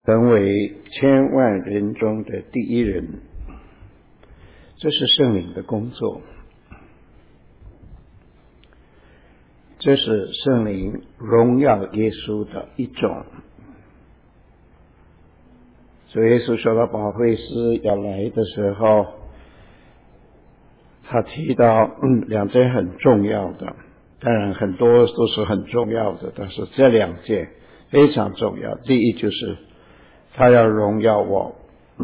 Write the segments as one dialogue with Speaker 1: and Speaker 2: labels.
Speaker 1: 成为千万人中的第一人，这是圣灵的工作，这是圣灵荣耀耶稣的一种。所以耶稣说到保惠师要来的时候，他提到两件很重要的，当然很多都是很重要的，但是这两件非常重要。第一就是他要荣耀我，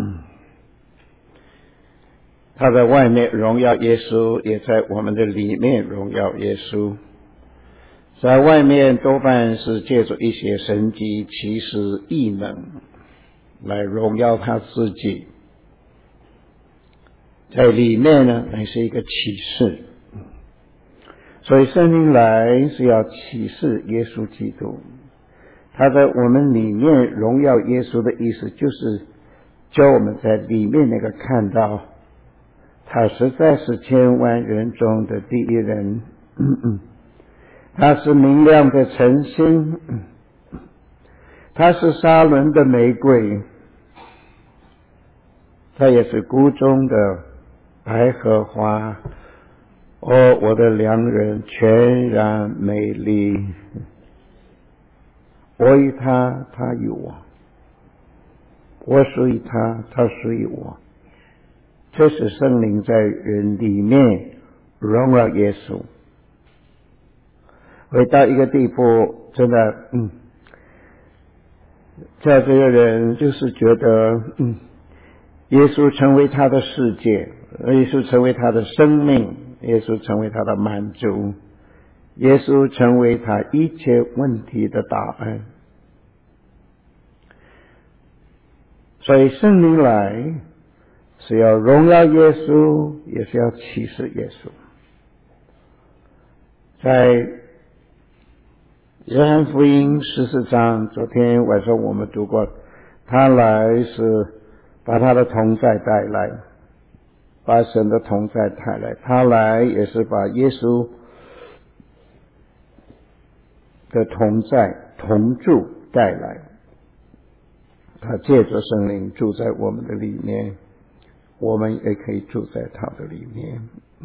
Speaker 1: 他在外面荣耀耶稣，也在我们的里面荣耀耶稣。在外面多半是借着一些神迹奇事异能来荣耀他自己，在里面呢乃是一个启示。所以圣灵来是要启示耶稣基督，他在我们里面荣耀耶稣的意思，就是叫我们在里面那个看到他实在是千万人中的第一人，他是明亮的晨星，他是沙仑的玫瑰，他也是谷中的百合花。哦，我的良人全然美丽，我与他，他与我，我属于他，他属于我。这是圣灵在人里面荣耀耶稣。回到一个地步，真的叫这个人就是觉得耶稣成为他的世界，耶稣成为他的生命，耶稣成为他的满足，耶稣成为他一切问题的答案。所以圣灵来是要荣耀耶稣，也是要启示耶稣。在约翰福音14章，昨天晚上我们读过，他来是把他的同在带来，把神的同在带来，他来也是把耶稣的同在同住带来，他借着圣灵住在我们的里面，我们也可以住在他的里面。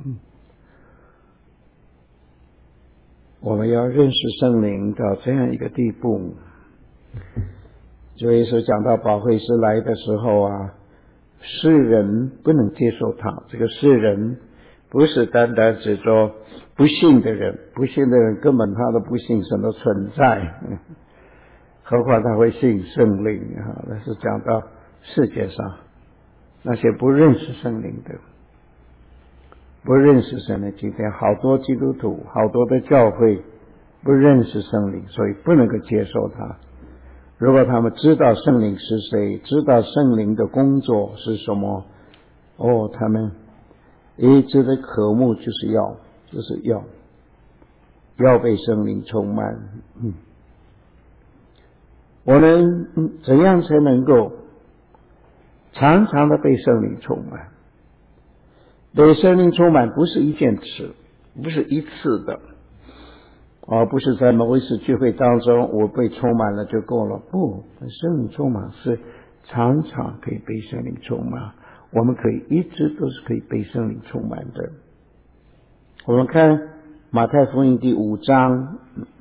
Speaker 1: 我们要认识圣灵到这样一个地步。就耶稣讲到保惠师来的时候啊，世人不能接受他。这个世人不是单单指着不信的人，不信的人根本他都不信神的存在，何况他会信圣灵啊。那是讲到世界上那些不认识圣灵的，不认识神的。今天好多基督徒，好多的教会不认识圣灵，所以不能够接受他。如果他们知道圣灵是谁，知道圣灵的工作是什么，他们一直的渴慕就是要被圣灵充满。我们怎样才能够常常的被圣灵充满？被圣灵充满不是一件事，不是一次的，不是在某一次聚会当中我被充满了就够了。不，圣灵充满是常常可以被圣灵充满，我们可以一直都是可以被圣灵充满的。我们看马太福音第5章，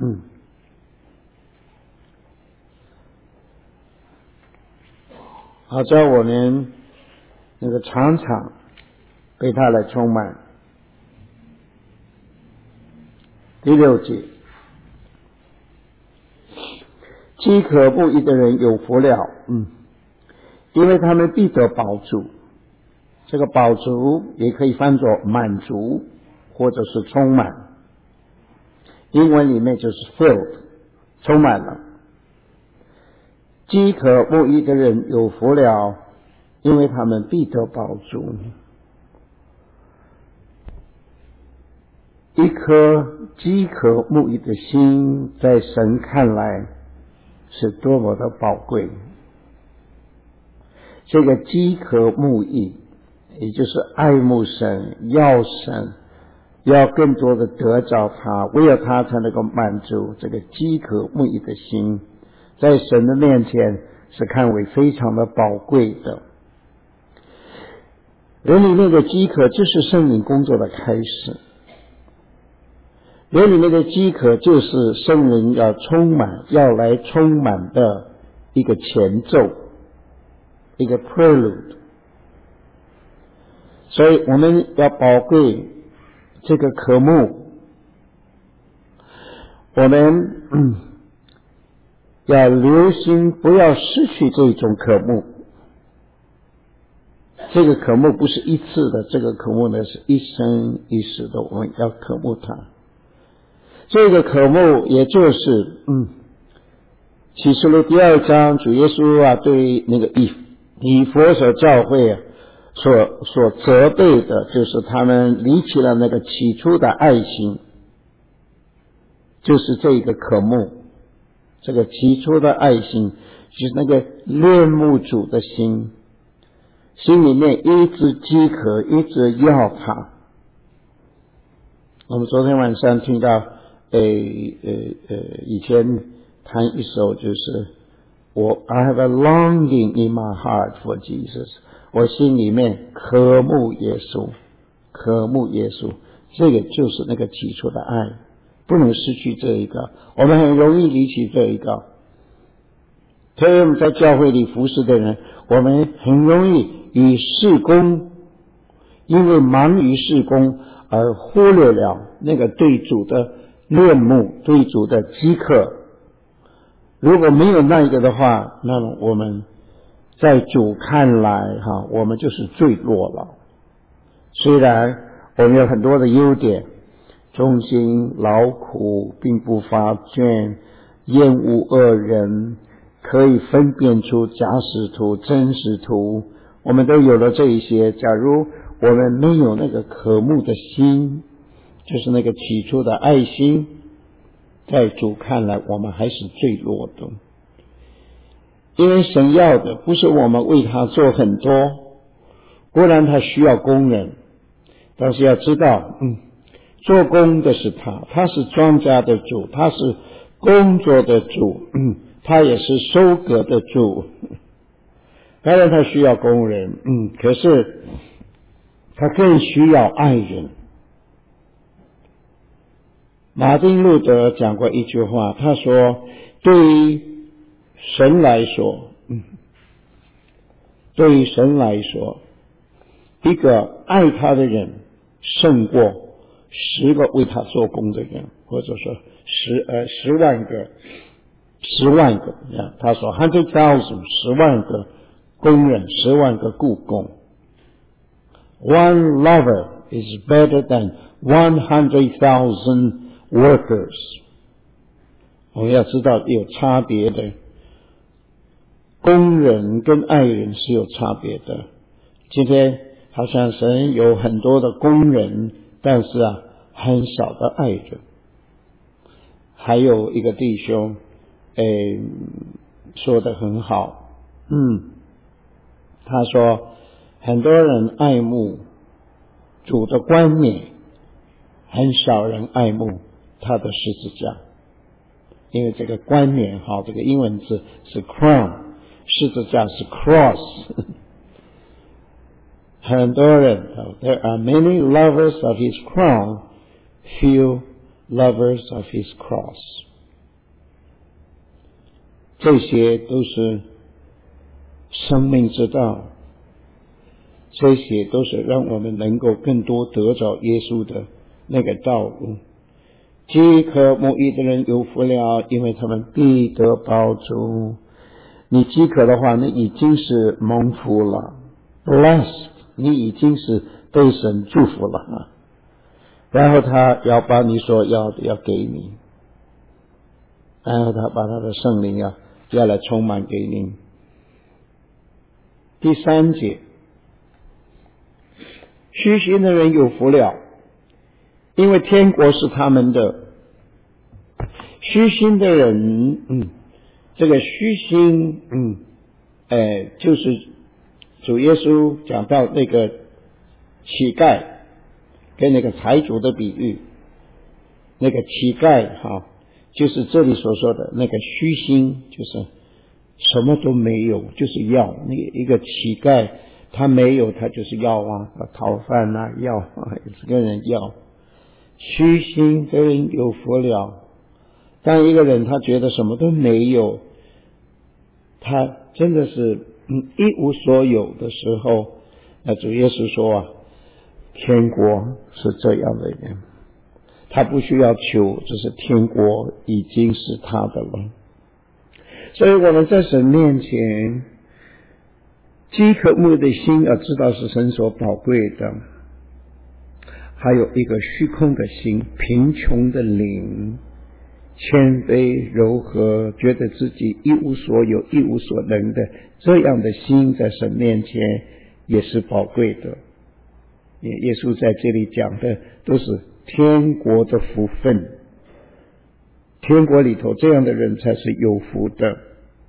Speaker 1: 好叫我们那个常常被他来充满。第6节，饥渴慕义的人有福了，因为他们必得饱足。这个饱足也可以翻作满足，或者是充满。英文里面就是 filled， 充满了。饥渴慕义的人有福了，因为他们必得饱足。一颗饥渴慕义的心，在神看来是多么的宝贵。这个饥渴慕义，也就是爱慕神，要更多的得着他，为了他才能够满足这个饥渴慕义的心，在神的面前是看为非常的宝贵的。人里面的饥渴就是圣灵工作的开始，人里面的饥渴就是圣灵要来充满的一个前奏，一个 prelude。 所以我们要宝贵这个渴慕，我们要留心不要失去这种渴慕。这个渴慕不是一次的，这个渴慕呢是一生一世的，我们要渴慕它。这个渴慕也就是启示录第2章主耶稣对那个以弗所教会所责备的，就是他们离弃了那个起初的爱心，就是这个渴慕，这个起初的爱心就是那个恋慕主的心，心里面一直饥渴，一直要他。我们昨天晚上听到以前弹一首，就是I have a longing in my heart for Jesus， 我心里面渴慕耶稣，渴慕耶稣，这个就是那个起初的爱，不能失去这一个，我们很容易离弃这一个。所以我们在教会里服侍的人，我们很容易以事工，因为忙于事工而忽略了那个对主的恋慕，对主的饥渴。如果没有那一个的话，那么我们在主看来我们就是坠落了。虽然我们有很多的优点，忠心劳苦，并不发倦，厌恶恶人，可以分辨出假使徒真使徒，我们都有了这一些。假如我们没有那个渴慕的心，就是那个起初的爱心，在主看来我们还是坠落的。因为神要的不是我们为他做很多，固然他需要工人，但是要知道做工的是他是庄稼的主，他是工作的主，他也是收割的主。当然他需要工人，可是他更需要爱人。马丁路德讲过一句话，他说对于神来说，一个爱他的人胜过10个为他做工的人，或者说10万个他说 100,000 10万个工人，10万个雇工。 One lover is better than 100,000 workers。 我们要知道有差别的，工人跟爱人是有差别的。今天好像神有很多的工人，但是很少的爱人。还有一个弟兄说得很好，他说很多人爱慕主的冠冕，很少人爱慕他的十字架。因为这个冠冕这个英文字是 crown， 十字架是 cross。 很多人 there are many lovers of his crown, few lovers of his cross。 这些都是生命之道，这些都是让我们能够更多得着耶稣的那个道路。饥渴慕义的人有福了，因为他们必得饱足。你饥渴的话，你已经是蒙福了 blessed， 你已经是被神祝福了。然后他要把你所要的要给你，然后他把他的圣灵要来充满给你。第3节，虚心的人有福了，因为天国是他们的。虚心的人，这个虚心，就是主耶稣讲到那个乞丐跟那个财主的比喻，那个乞丐就是这里所说的那个虚心，就是什么都没有，就是要。那一个乞丐，他没有，他就是要啊，讨饭啊，要啊，这个人要。虚心的人有福了。当一个人他觉得什么都没有，他真的是一无所有的时候，那主耶稣说啊，天国是这样的人，他不需要求，只是天国已经是他的了。所以我们在神面前饥渴慕的心要知道是神所宝贵的，还有一个虚空的心，贫穷的灵，谦卑柔和，觉得自己一无所有一无所能的这样的心，在神面前也是宝贵的。耶稣在这里讲的都是天国的福分，天国里头这样的人才是有福的。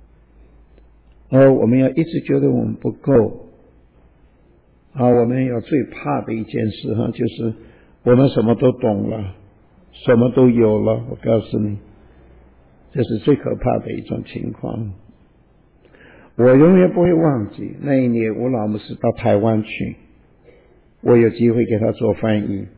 Speaker 1: 我们要一直觉得我们不够我们要最怕的一件事就是我们什么都懂了，什么都有了。我告诉你，这是最可怕的一种情况。我永远不会忘记那一年吴老牧师到台湾去，我有机会给他做翻译。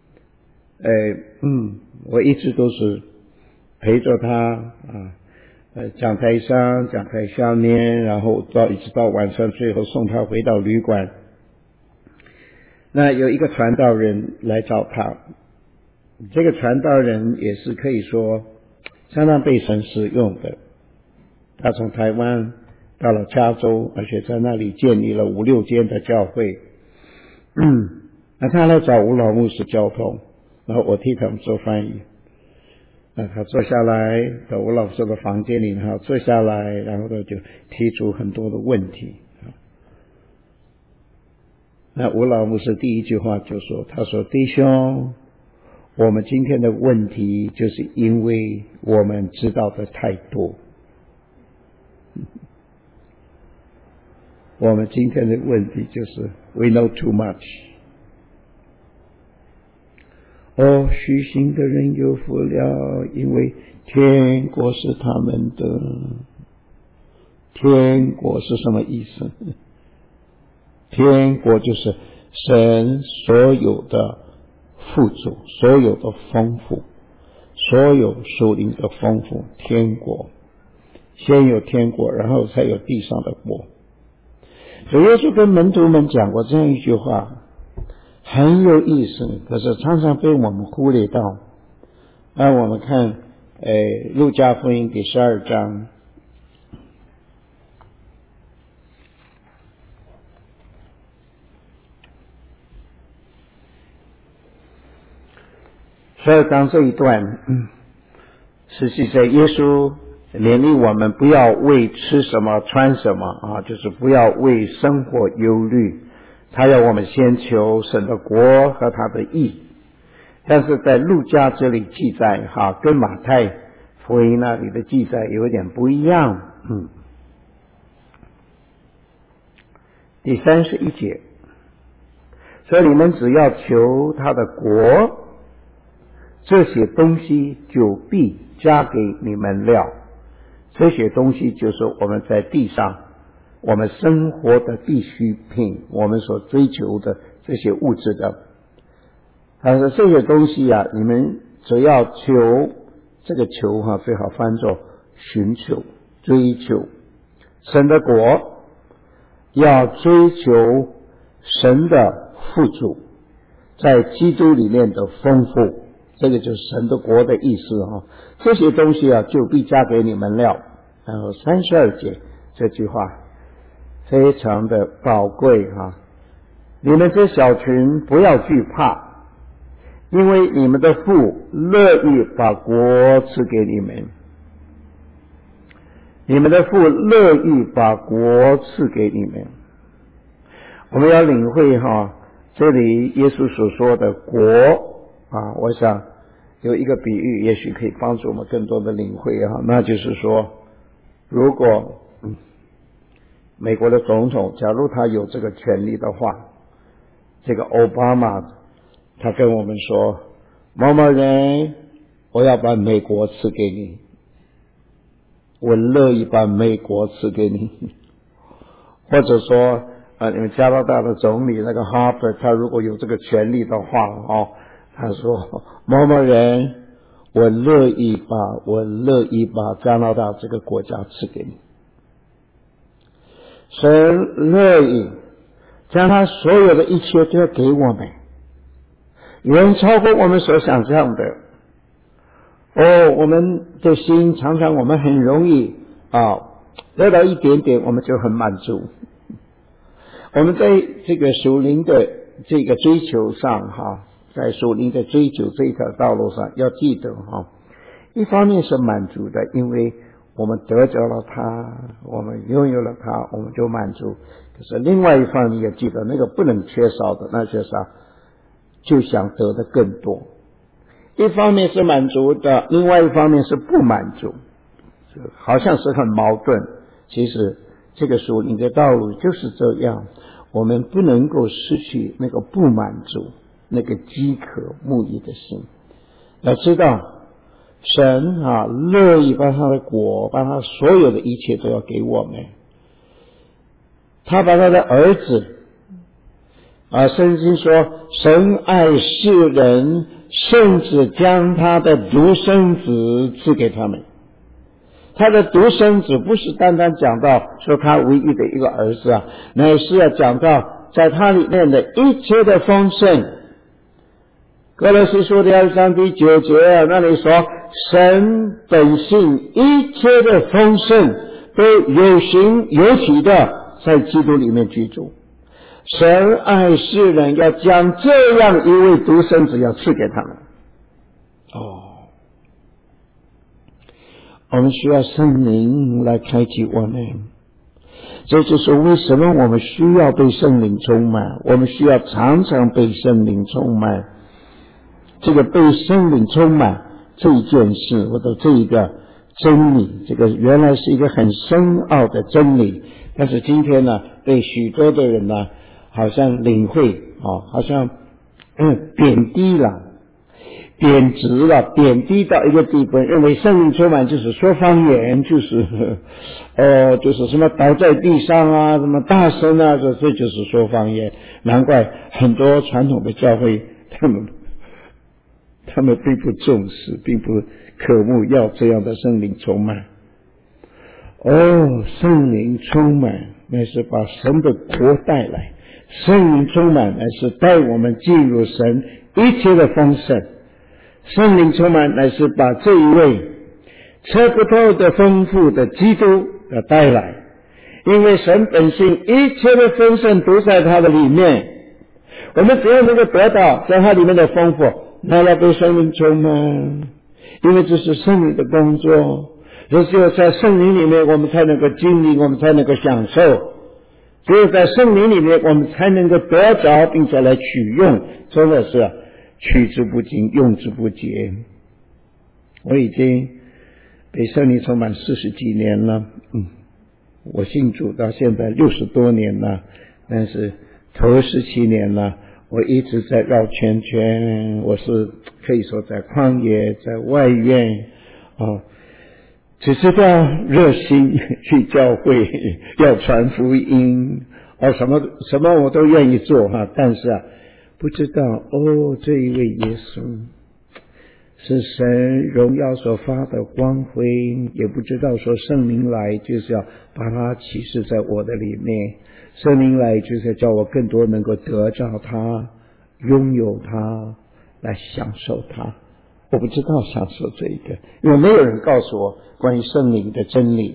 Speaker 1: 我一直都是陪着他讲台上讲台下面，然后一直到晚上，最后送他回到旅馆。那有一个传道人来找他，这个传道人也是可以说相当被神使用的。他从台湾到了加州，而且在那里建立了5-6间的教会。那他来找吴老牧师交通，然后我替他们做翻译。那他坐下来到吴老师的房间里坐下来，然后他就提出很多的问题。那吴老牧师第一句话就说，他说，弟兄，我们今天的问题就是因为我们知道的太多。我们今天的问题就是 we know too much。虚心的人有福了，因为天国是他们的。天国是什么意思？天国就是神所有的富足，所有的丰富，所有属灵的丰富。天国先有天国，然后才有地上的国。主耶稣跟门徒们讲过这样一句话，很有意思，可是常常被我们忽略到。我们看路加福音第12章。12章这一段实际在耶稣勉励我们不要为吃什么穿什么就是不要为生活忧虑，他要我们先求神的国和他的义。但是在路加这里记载跟马太福音那里的记载有点不一样。第31节，所以你们只要求他的国，这些东西就必加给你们了。这些东西就是我们在地上我们生活的必需品，我们所追求的这些物质的。他说这些东西你们只要求，这个求最好翻作寻求、追求神的国，要追求神的富足，在基督里面的丰富，这个就是神的国的意思这些东西就必加给你们了。然后32节这句话非常的宝贵你们这小群不要惧怕，因为你们的父乐意把国赐给你们。你们的父乐意把国赐给你们。我们要领会这里耶稣所说的国我想有一个比喻也许可以帮助我们更多的领会那就是说，如果美国的总统假如他有这个权利的话，这个奥巴马他跟我们说，某某人我要把美国赐给你。 我乐意把美国赐给你。或者说你们加拿大的总理那个 Harper， 他如果有这个权利的话他说某某人，我乐意把加拿大这个国家赐给你。神乐意将他所有的一切都要给我们，远超过我们所想象的。我们的心常常我们很容易得到一点点我们就很满足。我们在这个属灵的这个追求上在属灵的追求这一条道路上要记得一方面是满足的，因为我们得着了它，我们拥有了它，我们就满足。可是另外一方面也记得那个不能缺少的，那就是就想得的更多。一方面是满足的，另外一方面是不满足，好像是很矛盾。其实这个属灵的道路就是这样，我们不能够失去那个不满足，那个饥渴慕义的心。要知道神乐意把他的国，把他所有的一切都要给我们。他把他的儿子圣经说神爱世人，甚至将他的独生子赐给他们。他的独生子不是单单讲到说他唯一的一个儿子乃是要讲到在他里面的一切的丰盛。哥罗西书的2章第9节那里说神本性一切的丰盛都有形有体的在基督里面居住。神爱世人，要将这样一位独生子要赐给他们。我们需要圣灵来开启我们，这就是为什么我们需要被圣灵充满，我们需要常常被圣灵充满。这个被圣灵充满这一件事，或者这一个真理，这个原来是一个很深奥的真理，但是今天呢，被许多的人呢，好像领会好像贬低了，贬值了，贬低到一个地步，认为圣灵充满就是说方言，就是什么倒在地上什么大声这就是说方言。难怪很多传统的教会他们并不重视，并不渴慕要这样的圣灵充满。圣灵充满乃是把神的国带来，圣灵充满乃是带我们进入神一切的丰盛。圣灵充满乃是把这一位测不透的丰富的基督带来，因为神本性一切的丰盛都在他的里面。我们只要能够得到在他里面的丰富，那要被圣灵充满，因为这是圣灵的工作。只有在圣灵里面我们才能够经历，我们才能够享受。只有在圣灵里面我们才能够得着并且来取用，真的是取之不尽，用之不竭。我已经被圣灵充满40几年了，我信主到现在60多年了，但是头17年了，我一直在绕圈圈，我是可以说在旷野，在外院只知道热心去教会，要传福音什么我都愿意做但是不知道这一位耶稣是神荣耀所发的光辉，也不知道说圣灵来就是要把它启示在我的里面，圣灵来就是要叫我更多能够得着它，拥有它，来享受它。我不知道享受这一个，因为没有人告诉我关于圣灵的真理。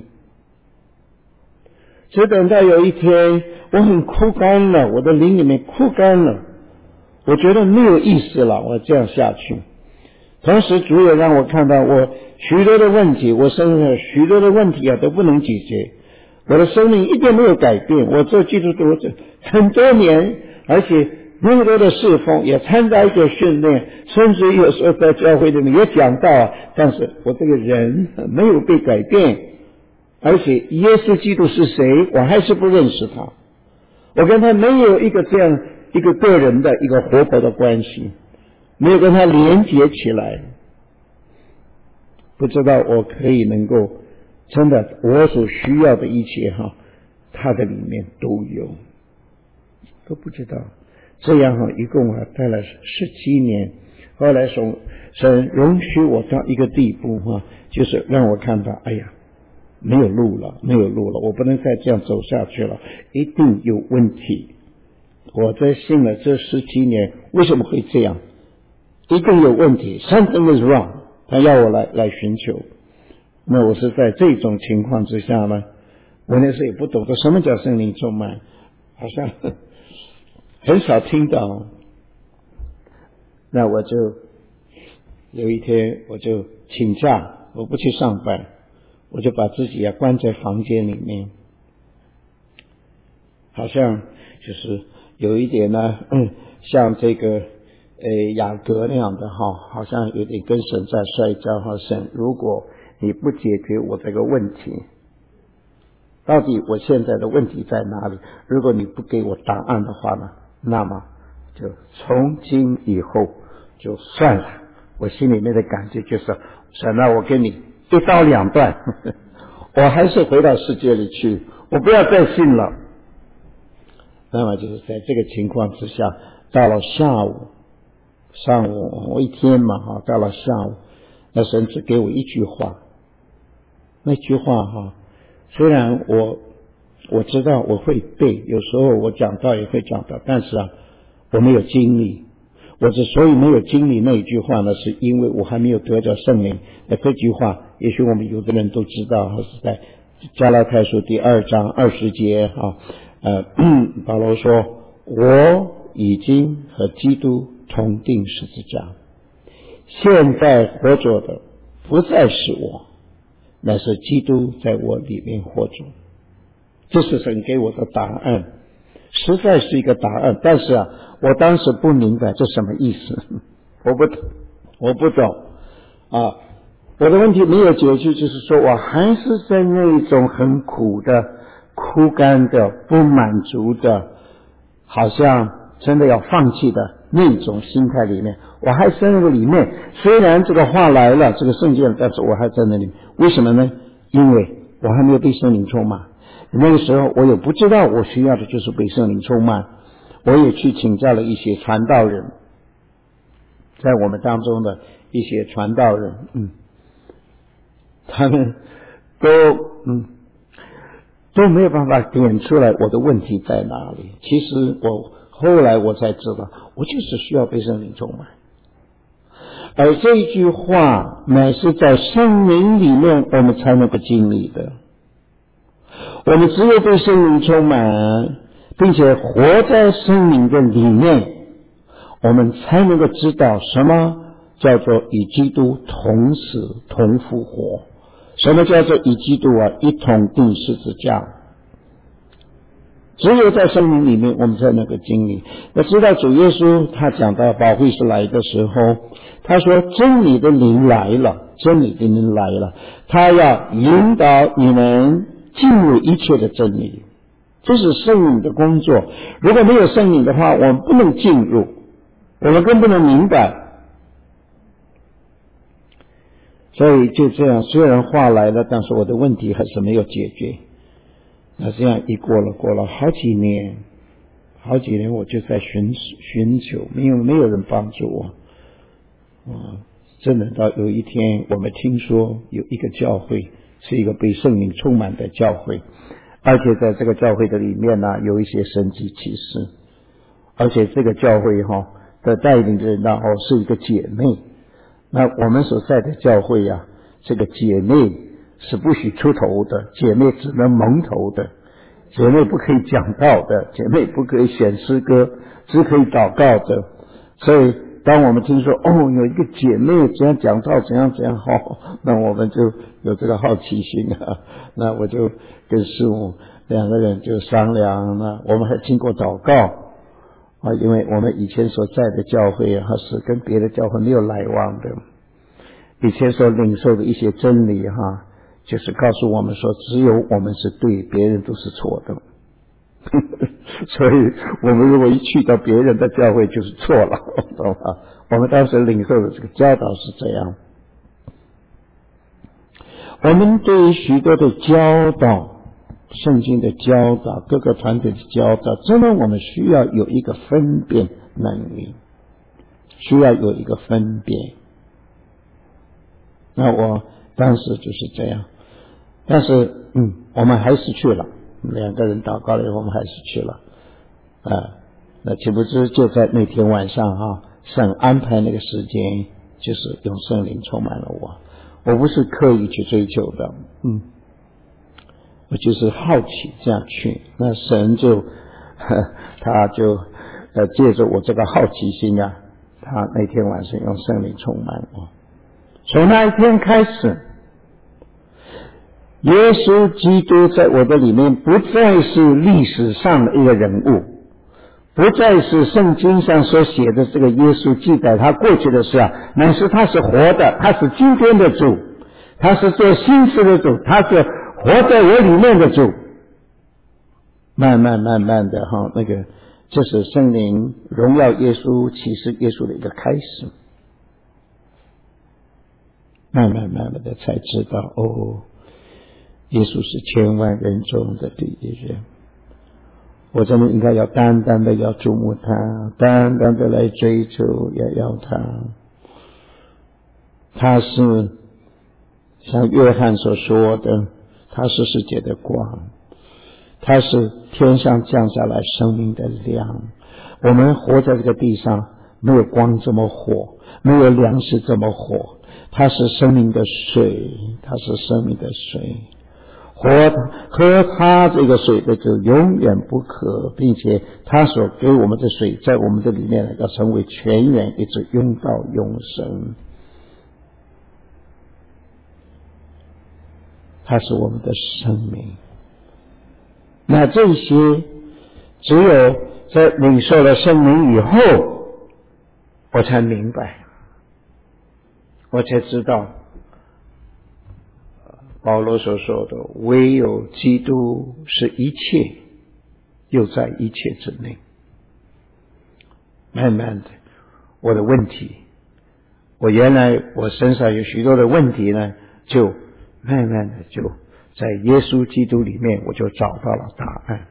Speaker 1: 只等到有一天我很枯干了，我的灵里面枯干了，我觉得没有意思了，我这样下去。同时主也让我看到我许多的问题，我生活许多的问题都不能解决，我的生命一点没有改变。我做基督徒很多年，而且那么多的侍奉，也参加一个训练，甚至有时候在教会里面也讲到但是我这个人没有被改变，而且耶稣基督是谁我还是不认识他，我跟他没有一个这样一个个人的一个活泼的关系，没有跟他连结起来。不知道我可以能够真的，我所需要的一切他的里面都有，都不知道。这样一共待了17年，后来神容许我到一个地步就是让我看到，哎呀，没有路了，我不能再这样走下去了，一定有问题。我在信了这17年，为什么会这样？一定有问题 ，something is wrong。他要我来寻求。那我是在这种情况之下呢，我那时候也不懂得什么叫圣灵充满，好像很少听到。那我就有一天我就请假，我不去上班，我就把自己关在房间里面，好像就是有一点呢，像这个雅各那样的好像有点跟神在摔跤神，如果你不解决我这个问题，到底我现在的问题在哪里？如果你不给我答案的话呢，那么就从今以后就算了。我心里面的感觉就是，神啊，我跟你一刀两断，我还是回到世界里去，我不要再信了。那么就是在这个情况之下，到了上午我一天嘛到了下午，那神只给我一句话，那句话虽然我知道我会背，有时候我讲到也会讲到，但是我没有经历。我之所以没有经历那一句话呢，是因为我还没有得着圣灵。那这句话也许我们有的人都知道，是在加拉太书第2章20节保罗说，我已经和基督同定十字架，现在活着的不再是我，乃是基督在我里面活着。这是神给我的答案，实在是一个答案，但是我当时不明白这什么意思，我不懂我的问题没有解决，就是说我还是在那一种很苦的、枯干的、不满足的，好像真的要放弃的那种心态里面，我还在那个里面。虽然这个话来了，这个圣经，但是我还在那里面。为什么呢？因为我还没有被圣灵充满。那个时候我也不知道我需要的就是被圣灵充满。我也去请教了一些传道人，在我们当中的一些传道人，他们都没有办法点出来我的问题在哪里。其实后来我才知道，我就是需要被圣灵充满。而这一句话乃是在圣灵里面我们才能够经历的。我们只有被圣灵充满，并且活在圣灵的里面，我们才能够知道什么叫做与基督同死同复活，什么叫做与基督一同定十字架。只有在圣灵里面我们才能够经历。要知道主耶稣他讲到保惠师来的时候，他说真理的灵来了，他要引导你们进入一切的真理。这是圣灵的工作，如果没有圣灵的话，我们不能进入，我们更不能明白。所以就这样，虽然话来了，但是我的问题还是没有解决。那这样一过了好几年，我就在寻求，没有人帮助我。真的到有一天，我们听说有一个教会是一个被圣灵充满的教会，而且在这个教会的里面呢，有一些神迹奇事，而且这个教会的带领人是一个姐妹。那我们所在的教会这个姐妹是不许出头的，姐妹只能蒙头的，姐妹不可以讲道的，姐妹不可以选诗歌，只可以祷告的。所以当我们听说有一个姐妹怎样讲道怎样那我们就有这个好奇心那我就跟师母两个人就商量，那我们还经过祷告因为我们以前所在的教会是跟别的教会没有来往的，以前所领受的一些真理就是告诉我们说只有我们是对，别人都是错的所以我们如果一去到别人的教会就是错了，懂吗？我们当时领受的这个教导是这样。 我们对于许多的教导，圣经的教导，各个团体的教导，真的我们需要有一个分辨能力，需要有一个分辨。那我当时就是这样，但是我们还是去了，两个人祷告了以后，我们还是去了那岂不知就在那天晚上神安排那个时间，就是用圣灵充满了我。我不是刻意去追求的，我就是好奇这样去。那神就他就借着我这个好奇心他那天晚上用圣灵充满我。从那一天开始，耶稣基督在我的里面不再是历史上的一个人物，不再是圣经上所写的这个耶稣记载他过去的事乃是他是活的，他是今天的主，他是做新事的主，他是活在我里面的主。慢慢的那个这是圣灵荣耀耶稣、启示耶稣的一个开始。慢慢的才知道耶稣是千万人中的第一人。我真的应该要单单的要注目他，单单的来追求，也要他。他是像约翰所说的，他是世界的光，他是天上降下来生命的亮。我们活在这个地上，没有光这么火，没有粮食这么火，他是生命的水，他是生命的水，喝他这个水的就永远不渴，并且他所给我们的水在我们的里面要成为泉源，一直涌到永生。他是我们的生命。那这些只有在领受了圣灵以后，我才明白，我才知道保罗所说的唯有基督是一切，又在一切之内。慢慢的我的问题，原来我身上有许多的问题呢，就慢慢的就在耶稣基督里面，我就找到了答案。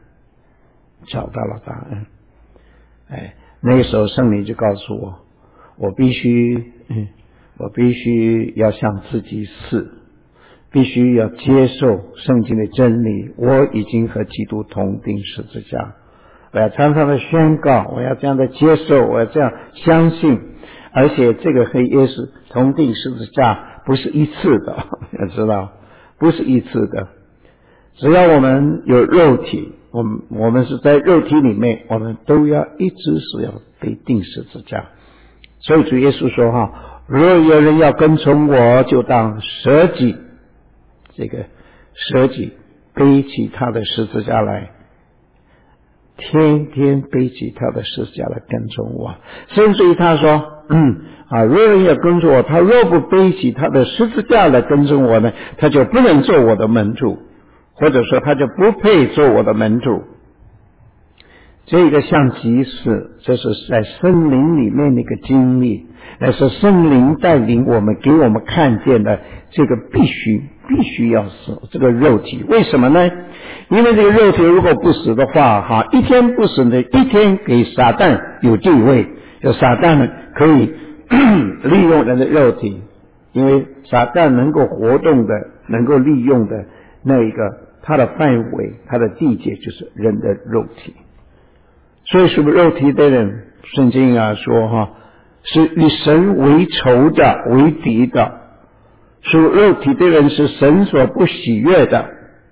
Speaker 1: 那个时候圣灵就告诉我，我必须要向自己死，必须要接受圣经的真理。我已经和基督同钉十字架，我要常常的宣告，我要这样的接受，我要这样相信。而且这个和耶稣同钉十字架不是一次的，要知道不是一次的。只要我们有肉体，我们是在肉体里面，我们都要一直是要被钉十字架。所以主耶稣说如果有人要跟从我，就当舍己，这个舍己，背起他的十字架来，天天背起他的十字架来跟从我。甚至于他说如果人要跟从我，他若不背起他的十字架来跟从我呢，他就不能做我的门徒，或者说他就不配做我的门徒。这个像即是，这是在圣灵里面的一个经历，那是圣灵带领我们，给我们看见的这个必须要死这个肉体。为什么呢？因为这个肉体如果不死的话一天不死的一天给撒旦有地位，就撒旦呢可以利用人的肉体，因为撒旦能够活动的，能够利用的那一个它的范围，它的地界就是人的肉体。所以是不是肉体的人，圣经说是与神为仇的，为敌的，属肉体的人是神所不喜悦的，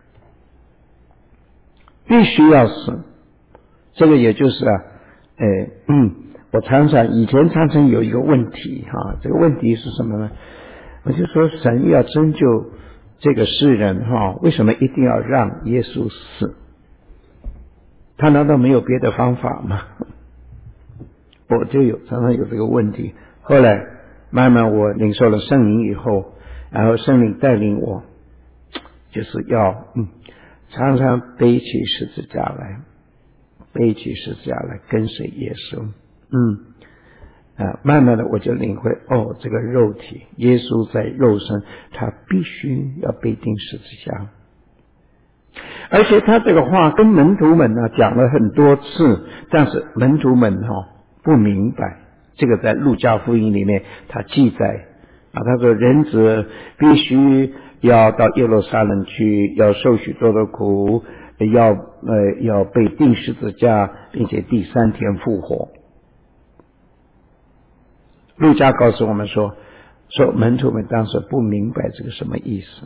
Speaker 1: 必须要死。这个也就是我以前常常有一个问题这个问题是什么呢？我就说神要拯救这个世人为什么一定要让耶稣死？他难道没有别的方法吗？我就常常有这个问题。后来慢慢我领受了圣灵以后，然后圣灵带领我，就是要常常背起十字架来跟随耶稣。 慢慢的我就领会，这个肉体，耶稣在肉身，他必须要被钉十字架。而且他这个话跟门徒们呢讲了很多次，但是门徒们不明白。这个在路加福音里面他记载他说人子必须要到耶路撒冷去，要受许多的苦，要被钉十字架，并且第3天复活。路加告诉我们说门徒们当时不明白这个什么意思。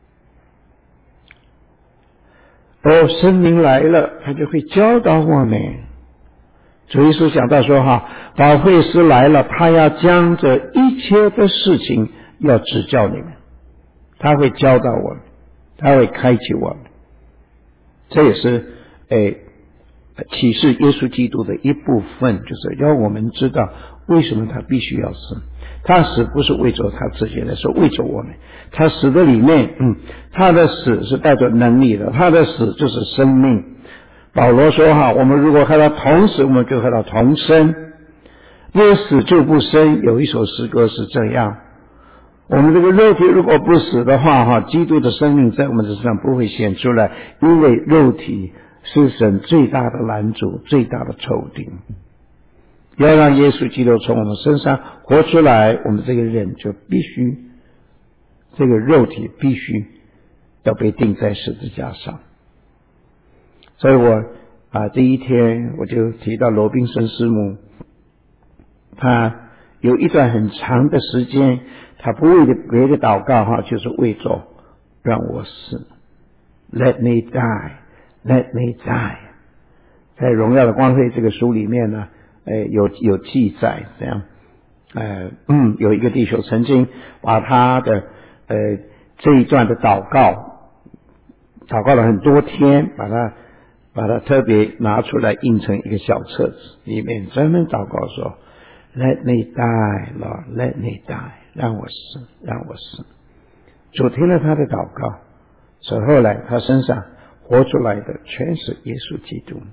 Speaker 1: 圣灵来了，他就会教导我们。主耶稣讲到说保惠师来了，他要将这一切的事情要指教你们，他会教导我们，他会开启我们。这也是启示耶稣基督的一部分，就是要我们知道为什么他必须要死。他死不是为着他自己的，是为着我们。他死的里面他的死是带着能力的，他的死就是生命。保罗说我们如果和他同死，我们就和他同生，因为死就不生。有一首诗歌是这样，我们这个肉体如果不死的话基督的生命在我们身上不会显出来，因为肉体是神最大的拦阻，最大的仇敌。要让耶稣基督从我们身上活出来，我们这个人就必须，这个肉体必须要被钉在十字架上。所以我这一天我就提到罗宾森师母，他有一段很长的时间，他不为别的祷告就是为着让我死。 Let me die, let me die。 在荣耀的光辉这个书里面呢有记载这样。有一个弟兄曾经把他的这一段的祷告了很多天，把它特别拿出来印成一个小册子，里面专门祷告说 Let me die, Lord, let me die， 让我死，让我死。主听了他的祷告，所以后来他身上活出来的全是耶稣基督。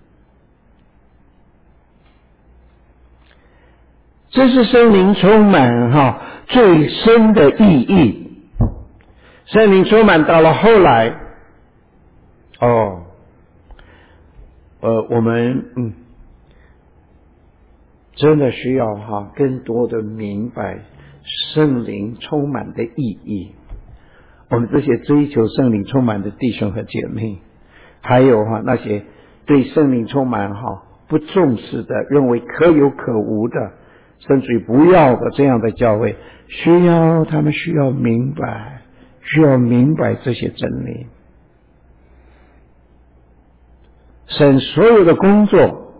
Speaker 1: 这是圣灵充满最深的意义。圣灵充满到了后来我们真的需要更多的明白圣灵充满的意义。我们这些追求圣灵充满的弟兄和姐妹，还有那些对圣灵充满不重视的，认为可有可无的，甚至于不要的这样的教会，他们需要明白这些真理。神所有的工作，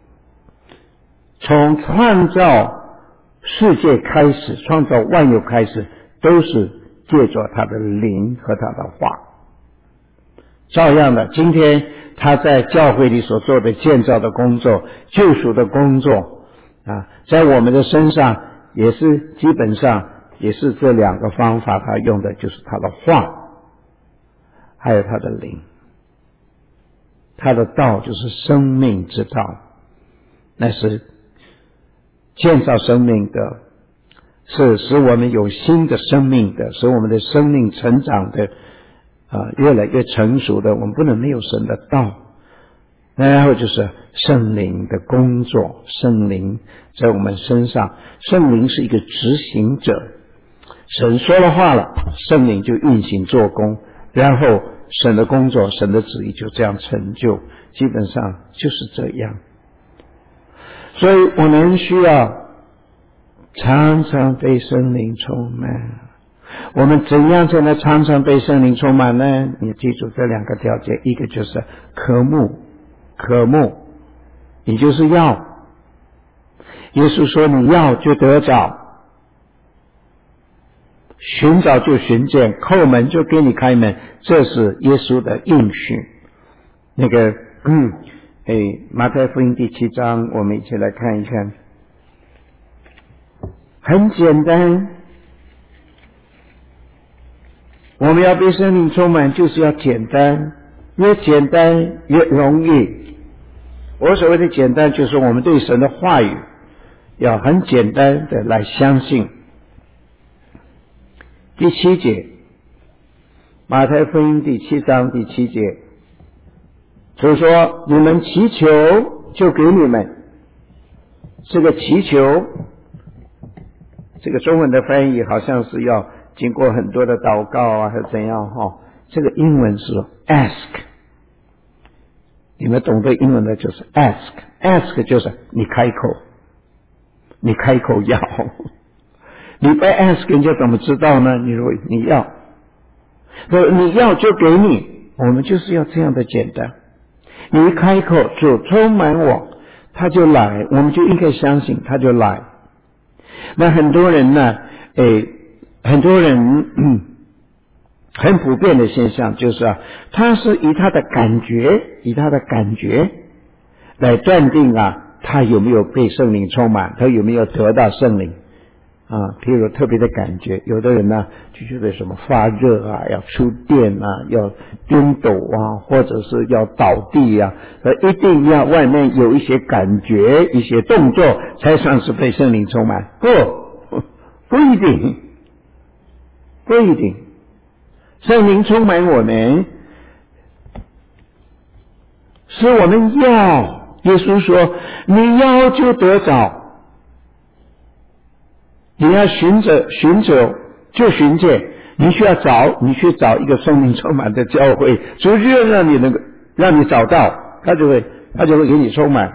Speaker 1: 从创造世界开始，创造万有开始，都是借着他的灵和他的话。照样的，今天他在教会里所做的建造的工作，救赎的工作在我们的身上也是基本上也是这两个方法，他用的就是他的话，还有他的灵。他的道就是生命之道，那是建造生命的，是使我们有新的生命的，使我们的生命成长的越来越成熟的。我们不能没有神的道。然后就是圣灵的工作，圣灵在我们身上，圣灵是一个执行者，神说了话了，圣灵就运行做工，然后神的工作，神的旨意就这样成就，基本上就是这样。所以我们需要常常被圣灵充满。我们怎样才能常常被圣灵充满呢？你记住这两个条件，一个就是渴慕，你就是要。耶稣说你要就得着，寻找就寻见，叩门就给你开门，这是耶稣的应许。那个马太福音第7章，我们一起来看一看。很简单，我们要被圣灵充满，就是要简单，越简单越容易。我所谓的简单，就是我们对神的话语要很简单的来相信。第7节，马太福音第7章第7节，主说：你们祈求，就给你们。这个祈求，这个中文的翻译好像是要经过很多的祷告啊，还是怎样哈？这个英文是 ask， 你们懂得英文的就是 ask 就是你开口要，你不 ask 人家怎么知道呢？你要就给你，我们就是要这样的简单。你一开口，主充满我，他就来，我们就应该相信他就来。那很多人呢，很多人很普遍的现象就是啊，他是以他的感觉来断定啊，他有没有被圣灵充满，他有没有得到圣灵啊。譬如特别的感觉，有的人呢就觉得什么发热啊，要触电啊，要颠抖啊，或者是要倒地啊，一定要外面有一些感觉，一些动作才算是被圣灵充满。不一定。圣灵充满我们，是我们要。耶稣说：你要就得着，你要寻找就寻见。你需要你去找一个圣灵充满的教会，主就让你找到，他就会给你充满，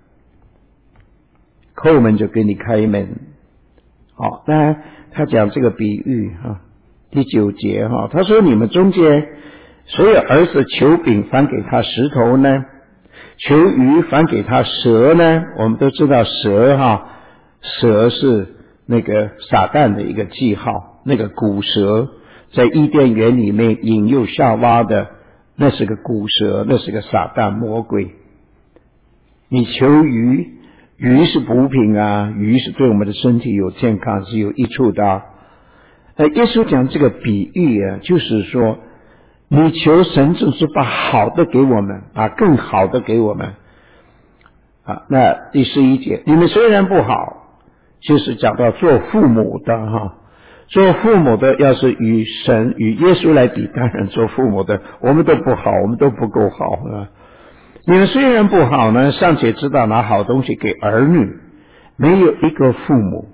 Speaker 1: 叩门就给你开门。好，当然他讲这个比喻啊，第9节哈，他说：你们中间谁有儿子求饼反给他石头呢？求鱼反给他蛇呢？我们都知道蛇是那个撒旦的一个记号，那个古蛇在伊甸园里面引诱夏娃的，那是个古蛇，那是个撒旦魔鬼。你求鱼是补品啊，鱼是对我们的身体有健康，是有益处的啊。耶稣讲这个比喻啊，就是说你求神就是把好的给我们，把更好的给我们啊。那第11节，你们虽然不好，就是讲到做父母的哈，做父母的要是与耶稣来比，当然做父母的我们都不好，我们都不够好啊。你们虽然不好呢，尚且知道拿好东西给儿女，没有一个父母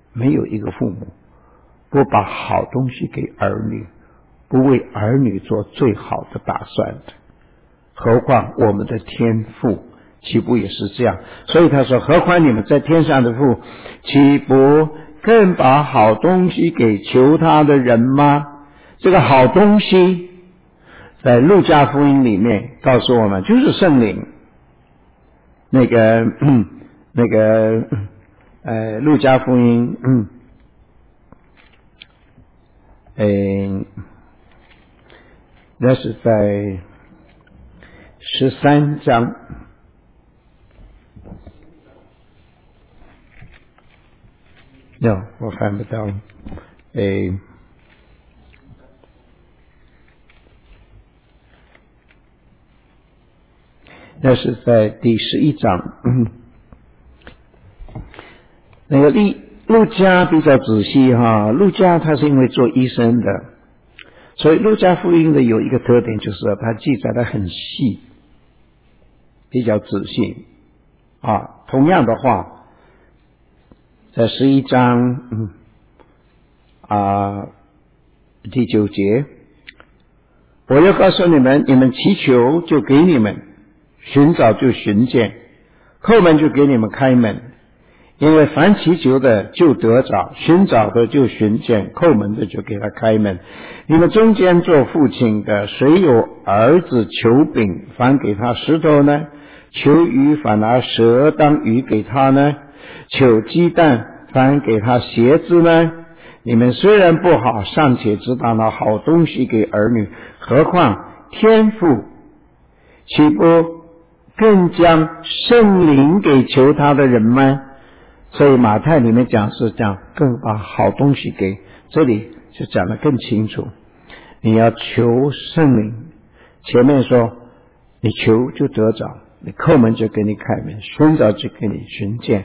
Speaker 1: 不把好东西给儿女，不为儿女做最好的打算的，何况我们的天父岂不也是这样？所以他说：何况你们在天上的父，岂不更把好东西给求他的人吗？这个好东西在路加福音里面告诉我们，就是圣灵。路加福音那是在13章，我看不到，那是在第11章。那个路加比较仔细哈，路加他是因为做医生的，所以路加福音的有一个特点，就是他记载的很细，比较仔细啊。同样的话，在11章第9节，我要告诉你们，你们祈求就给你们，寻找就寻见，叩门就给你们开门。因为凡祈求的就得着，寻找的就寻见，叩门的就给他开门。你们中间做父亲的，谁有儿子求饼反给他石头呢？求鱼反拿蛇当鱼给他呢？求鸡蛋反给他鞋子呢？你们虽然不好，尚且知道拿好东西给儿女，何况天父岂不更将圣灵给求他的人吗？所以马太里面讲是这样，更把好东西给，这里就讲得更清楚。你要求圣灵，前面说你求就得着，你叩门就给你开门，寻找就给你寻见，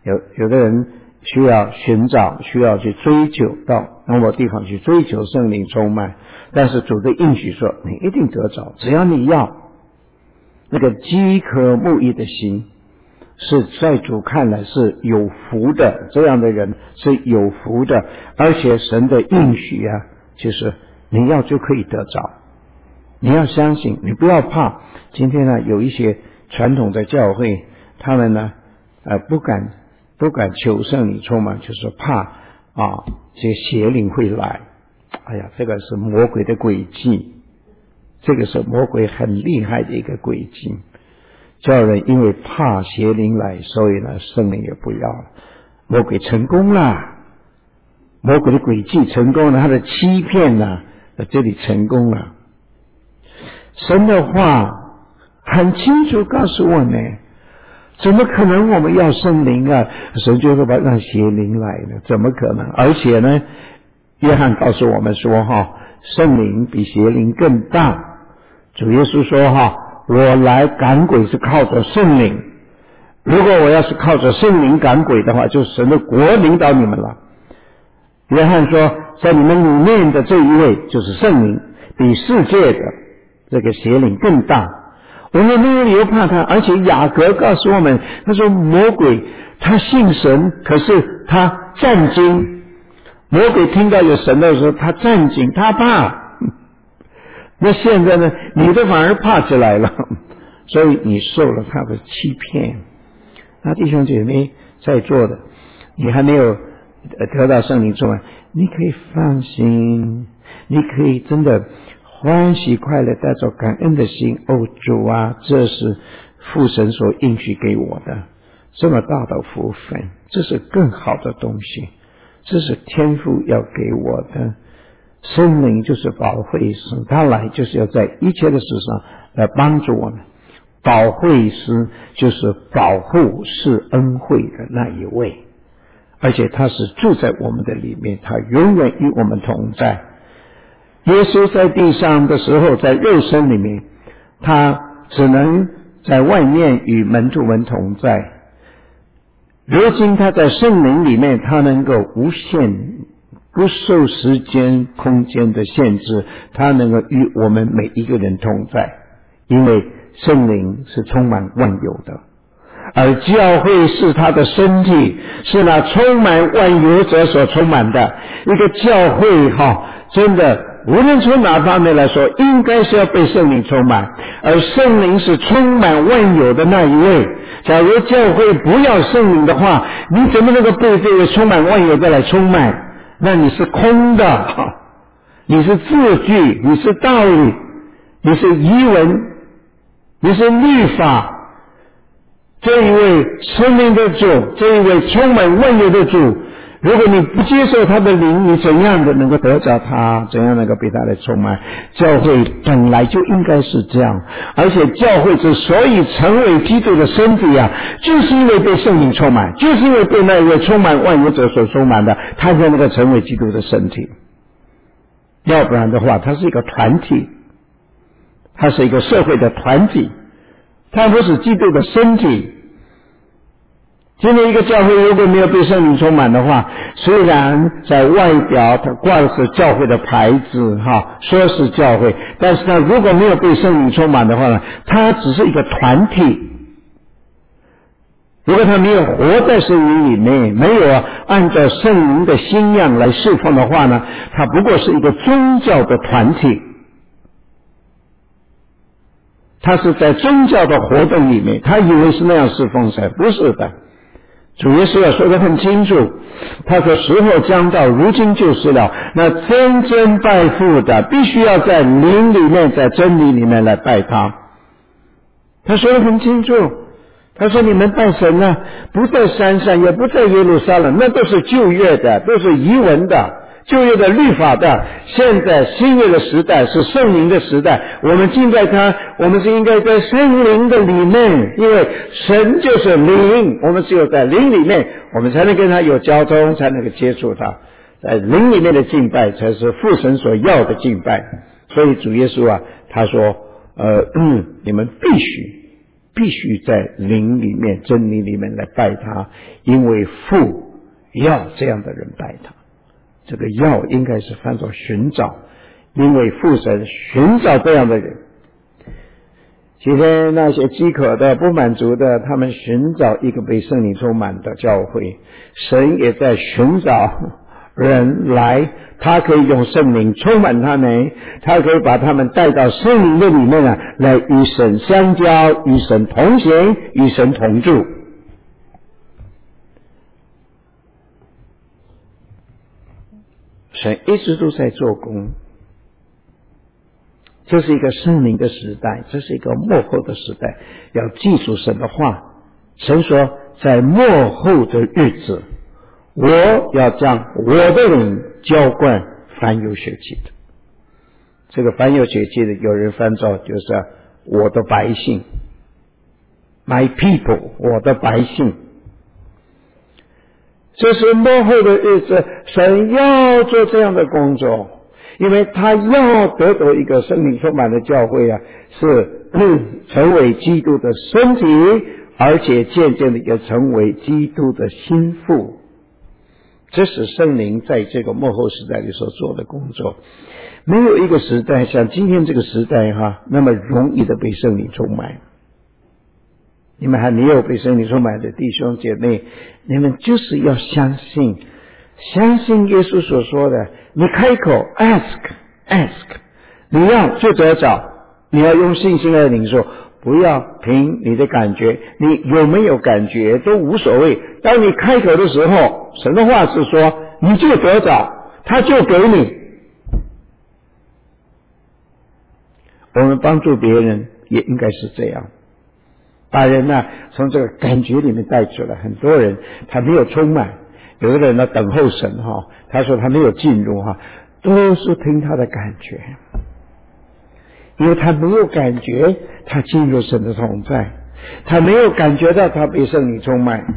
Speaker 1: 有的人需要寻找，需要去追求到某某地方去追求圣灵充满，但是主的应许说你一定得着，只要你要。那个饥渴慕义的心是在主看来是有福的，这样的人是有福的，而且神的应许啊，就是你要就可以得着，你要相信，你不要怕。今天呢，有一些传统的教会，他们呢不敢求圣灵充满，就是怕这些邪灵会来。哎呀，这个是魔鬼的诡计，这个是魔鬼很厉害的一个诡计，叫人因为怕邪灵来，所以呢圣灵也不要了。魔鬼成功了，魔鬼的诡计成功了，他的欺骗呢在这里成功了。神的话很清楚告诉我们，怎么可能我们要圣灵啊？神就会让邪灵来呢？怎么可能？而且呢，约翰告诉我们说圣灵比邪灵更大。主耶稣说我来赶鬼是靠着圣灵，如果我要是靠着圣灵赶鬼的话，就神的国领导你们了。约翰说在你们里面的这一位就是圣灵，比世界的这个邪灵更大，我们没有理由怕他。而且雅各告诉我们，他说魔鬼他信神，可是他战惊。魔鬼听到有神的时候他战惊，他怕。那现在呢，你都反而怕起来了，所以你受了他的欺骗。那弟兄姐妹在座的，你还没有得到圣灵充满，你可以放心，你可以真的欢喜快乐，带着感恩的心。主啊，这是父神所应许给我的这么大的福分，这是更好的东西，这是天父要给我的。圣灵就是保惠师，他来就是要在一切的事上来帮助我们。保惠师就是保护是恩惠的那一位，而且他是住在我们的里面，他永远与我们同在。耶稣在地上的时候，在肉身里面，他只能在外面与门徒们同在。如今他在圣灵里面，他能够无限不受时间空间的限制，他能够与我们每一个人同在，因为圣灵是充满万有的，而教会是他的身体，是那充满万有者所充满的。一个教会真的无论从哪方面来说，应该是要被圣灵充满，而圣灵是充满万有的那一位。假如教会不要圣灵的话，你怎么能够被这位充满万有的来充满？那你是空的，你是字句，你是道理，你是遗文，你是律法。这一位生命的主，这一位充满万有的主，如果你不接受他的灵，你怎样的能够得着他？怎样能够被他来充满？教会本来就应该是这样，而且教会之所以成为基督的身体就是因为被圣灵充满，就是因为被那一位充满万有者所充满的，他才能够成为基督的身体。要不然的话，它是一个团体，它是一个社会的团体，它不是基督的身体。今天一个教会如果没有被圣灵充满的话，虽然在外表它挂的是教会的牌子说是教会，但是它如果没有被圣灵充满的话呢，它只是一个团体。如果它没有活在圣灵里面，没有按照圣灵的心样来侍奉的话呢，它不过是一个宗教的团体。他是在宗教的活动里面，他以为是那样侍奉神，不是的。主耶稣说得很清楚，他说时候将到，如今就是了。那真正拜父的，必须要在灵里面，在真理里面来拜他。他说得很清楚，他说你们拜神不在山上，也不在耶路撒冷，那都是旧约的，都是遗文的，旧约的律法的。现在新约的时代是圣灵的时代，我们敬拜他，我们是应该在圣灵的里面，因为神就是灵，我们只有在灵里面，我们才能跟他有交通，才能够接触他。在灵里面的敬拜才是父神所要的敬拜。所以主耶稣他说你们必须必须在灵里面、真理里面来拜他，因为父要这样的人拜他。这个要应该是翻作寻找，因为父神寻找这样的人。今天那些饥渴的、不满足的，他们寻找一个被圣灵充满的教会，神也在寻找人来，他可以用圣灵充满他们，他可以把他们带到圣灵的里面来与神相交，与神同行，与神同住。神一直都在做工，这是一个圣灵的时代，这是一个末后的时代，要记住神的话。神说，在末后的日子，我要将我的灵浇灌凡有血气的。这个凡有血气的，有人翻作就是我的百姓 ，my people， 我的百姓。这是末后的日子，神要做这样的工作，因为他要得到一个圣灵充满的教会是成为基督的身体，而且渐渐的也成为基督的心腹。这是圣灵在这个末后时代里所做的工作。没有一个时代像今天这个时代那么容易的被圣灵充满。你们还没有被圣灵充满的弟兄姐妹，你们就是要相信耶稣所说的，你开口 ask， 你要就得着，你要用信心来领受，不要凭你的感觉，你有没有感觉都无所谓。当你开口的时候，神的话是说你就得着，他就给你。我们帮助别人也应该是这样，把人从这个感觉里面带出来。很多人他没有充满，有的人等候神他说他没有进入都是凭他的感觉，因为他没有感觉他进入神的同在，他没有感觉到他被圣灵充满，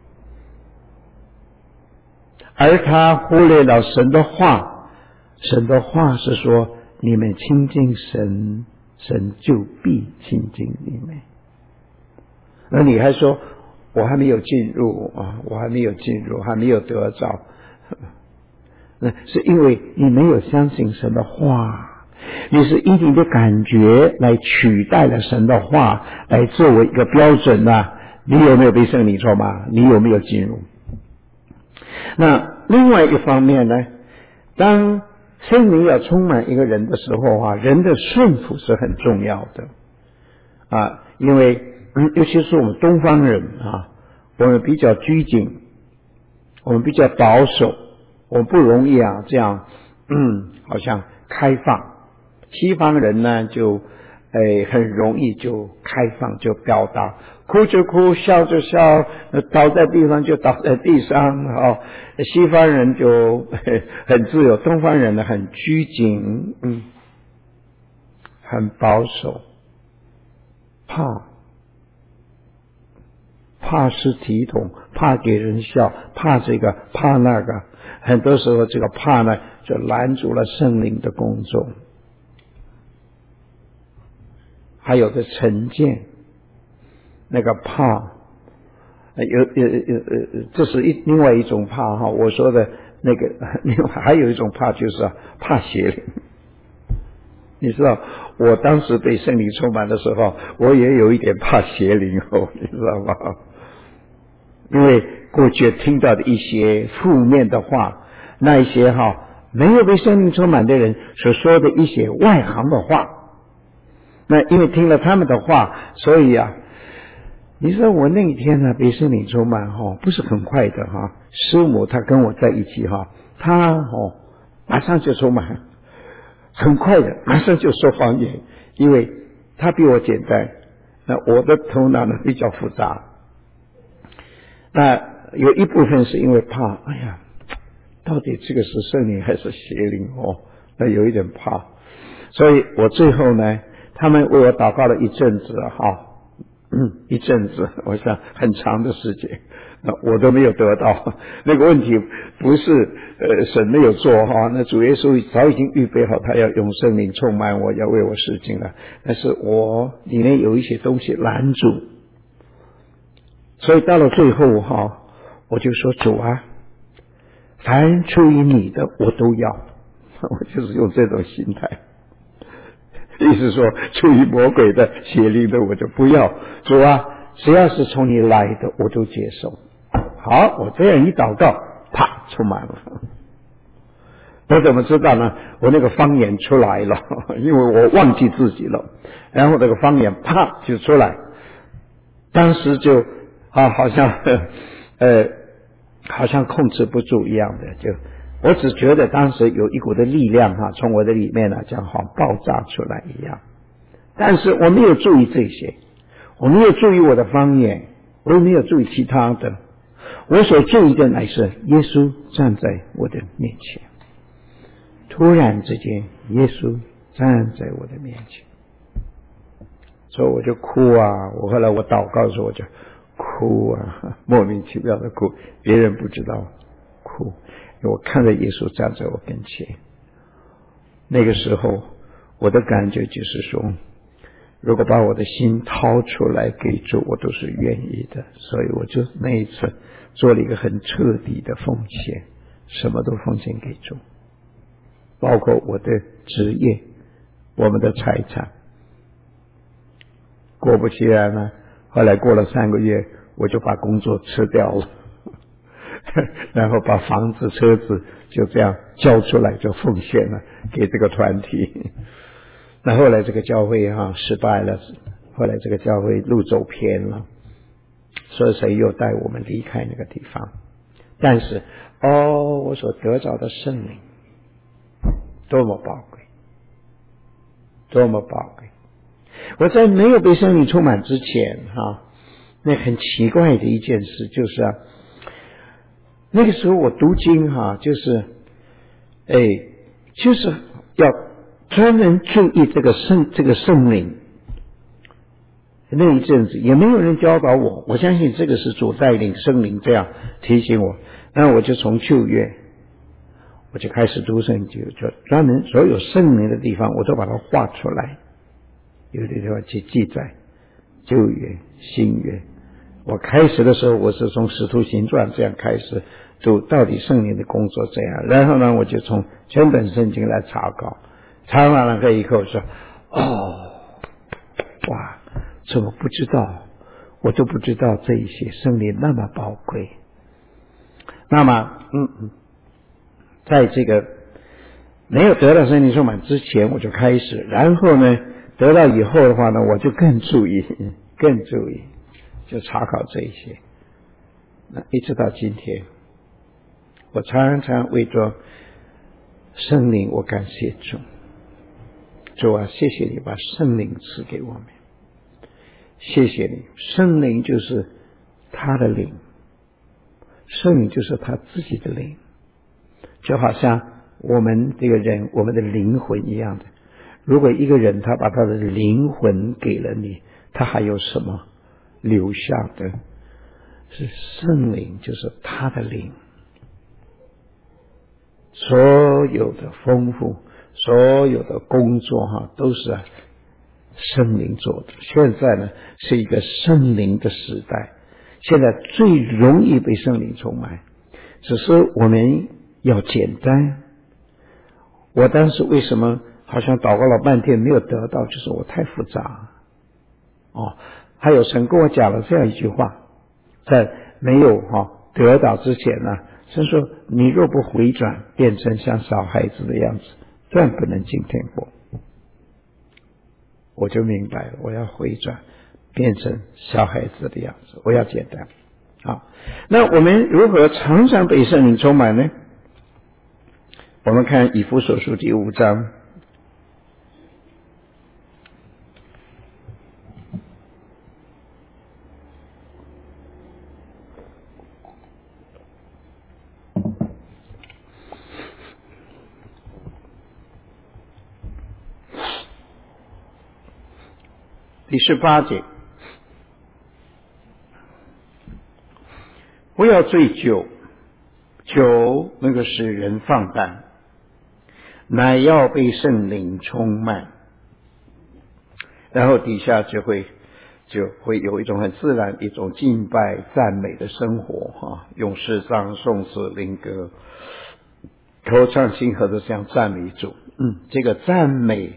Speaker 1: 而他忽略了神的话。神的话是说，你们亲近神，神就必亲近你们。而你还说我还没有进入我还没有进入，还没有得着，是因为你没有相信神的话，你是以你的感觉来取代了神的话，来作为一个标准你有没有被圣灵充满？你有没有进入？那另外一个方面呢，当圣灵要充满一个人的时候人的顺服是很重要的因为尤其是我们东方人我们比较拘谨，我们比较保守，我们不容易这样好像开放。西方人呢就很容易就开放，就表达，哭就哭，笑就笑，倒在地上就倒在地上西方人就很自由，东方人呢很拘谨，很保守，怕失体统，怕给人笑，怕这个怕那个，很多时候这个怕呢就拦阻了圣灵的工作。还有的成见，那个怕这是另外一种怕我说的那个另外还有一种怕，就是怕邪灵。你知道我当时被圣灵充满的时候，我也有一点怕邪灵你知道吗？因为过去听到的一些负面的话，那一些没有被圣灵充满的人所说的一些外行的话，那因为听了他们的话，所以你知道我那一天被圣灵充满不是很快的师母她跟我在一起她马上就充满，很快的马上就说方言，因为她比我简单，那我的头脑呢比较复杂。那有一部分是因为怕，到底这个是圣灵还是邪灵那有一点怕。所以我最后呢，他们为我祷告了一阵子一阵子，我想很长的时间，我都没有得到。那个问题不是神没有做哈，那主耶稣早已经预备好，他要用圣灵充满我，要为我施行了。但是我里面有一些东西拦住，所以到了最后哈，我就说主啊，凡出于你的我都要，我就是用这种心态。意思说出于魔鬼的邪灵的我就不要，主啊，只要是从你来的我都接受。好，我这样一祷告，啪，充满了。我怎么知道呢？我那个方言出来了，因为我忘记自己了，然后那个方言啪就出来，当时就好像好像控制不住一样的，就我只觉得当时有一股的力量从我的里面这样爆炸出来一样，但是我没有注意这些，我没有注意我的方言，我也没有注意其他的，我所注意的乃是耶稣站在我的面前。突然之间，耶稣站在我的面前，所以我就哭啊！后来我祷告的时候我就哭啊，莫名其妙的哭，别人不知道哭，因为我看着耶稣站在我跟前。那个时候我的感觉就是说，如果把我的心掏出来给主，我都是愿意的。所以我就那一次做了一个很彻底的奉献，什么都奉献给主，包括我的职业，我们的财产。果不其然呢，后来过了3个月，我就把工作辞掉了，然后把房子车子就这样交出来，就奉献了给这个团体。那后来这个教会失败了，后来这个教会路走偏了，所以谁又带我们离开那个地方。但是我所得着的圣灵多么宝贵，多么宝贵！我在没有被圣灵充满之前那很奇怪的一件事就是那个时候我读经就是要专门注意这个圣灵。那一阵子也没有人教导我，我相信这个是主带领，圣灵这样提醒我。那我就从旧约我就开始读圣经，就专门所有圣灵的地方我都把它画出来，有的地方去记载旧约新约。我开始的时候我是从使徒行传这样开始读到底圣灵的工作怎样，然后呢我就从全本圣经来查考，查完了以后说哇，怎么不知道，我都不知道这一些圣灵那么宝贵。那么在这个没有得到圣灵充满之前我就开始，然后呢得到以后的话呢我就更注意就查考这一些。那一直到今天，我常常为着圣灵我感谢主，主啊，谢谢你把圣灵赐给我们，谢谢你，圣灵就是他的灵，圣灵就是他自己的灵，就好像我们这个人我们的灵魂一样的。如果一个人他把他的灵魂给了你，他还有什么留下的？是圣灵，就是他的灵，所有的丰富，所有的工作都是圣灵做的。现在呢是一个圣灵的时代，现在最容易被圣灵充满，只是我们要简单。我当时为什么好像祷告了半天没有得到，就是我太复杂还有神跟我讲了这样一句话，在没有得到之前呢，神说你若不回转变成像小孩子的样子，断不能进天国。我就明白了，我要回转变成小孩子的样子，我要简单。好，那我们如何常常被圣灵充满呢？我们看以弗所书第5章第18节， 不要醉酒，酒能够使人放荡，乃要被圣灵充满。然后底下就会有一种很自然一种敬拜赞美的生活用诗章颂词灵歌口唱心和的这样赞美主。这个赞美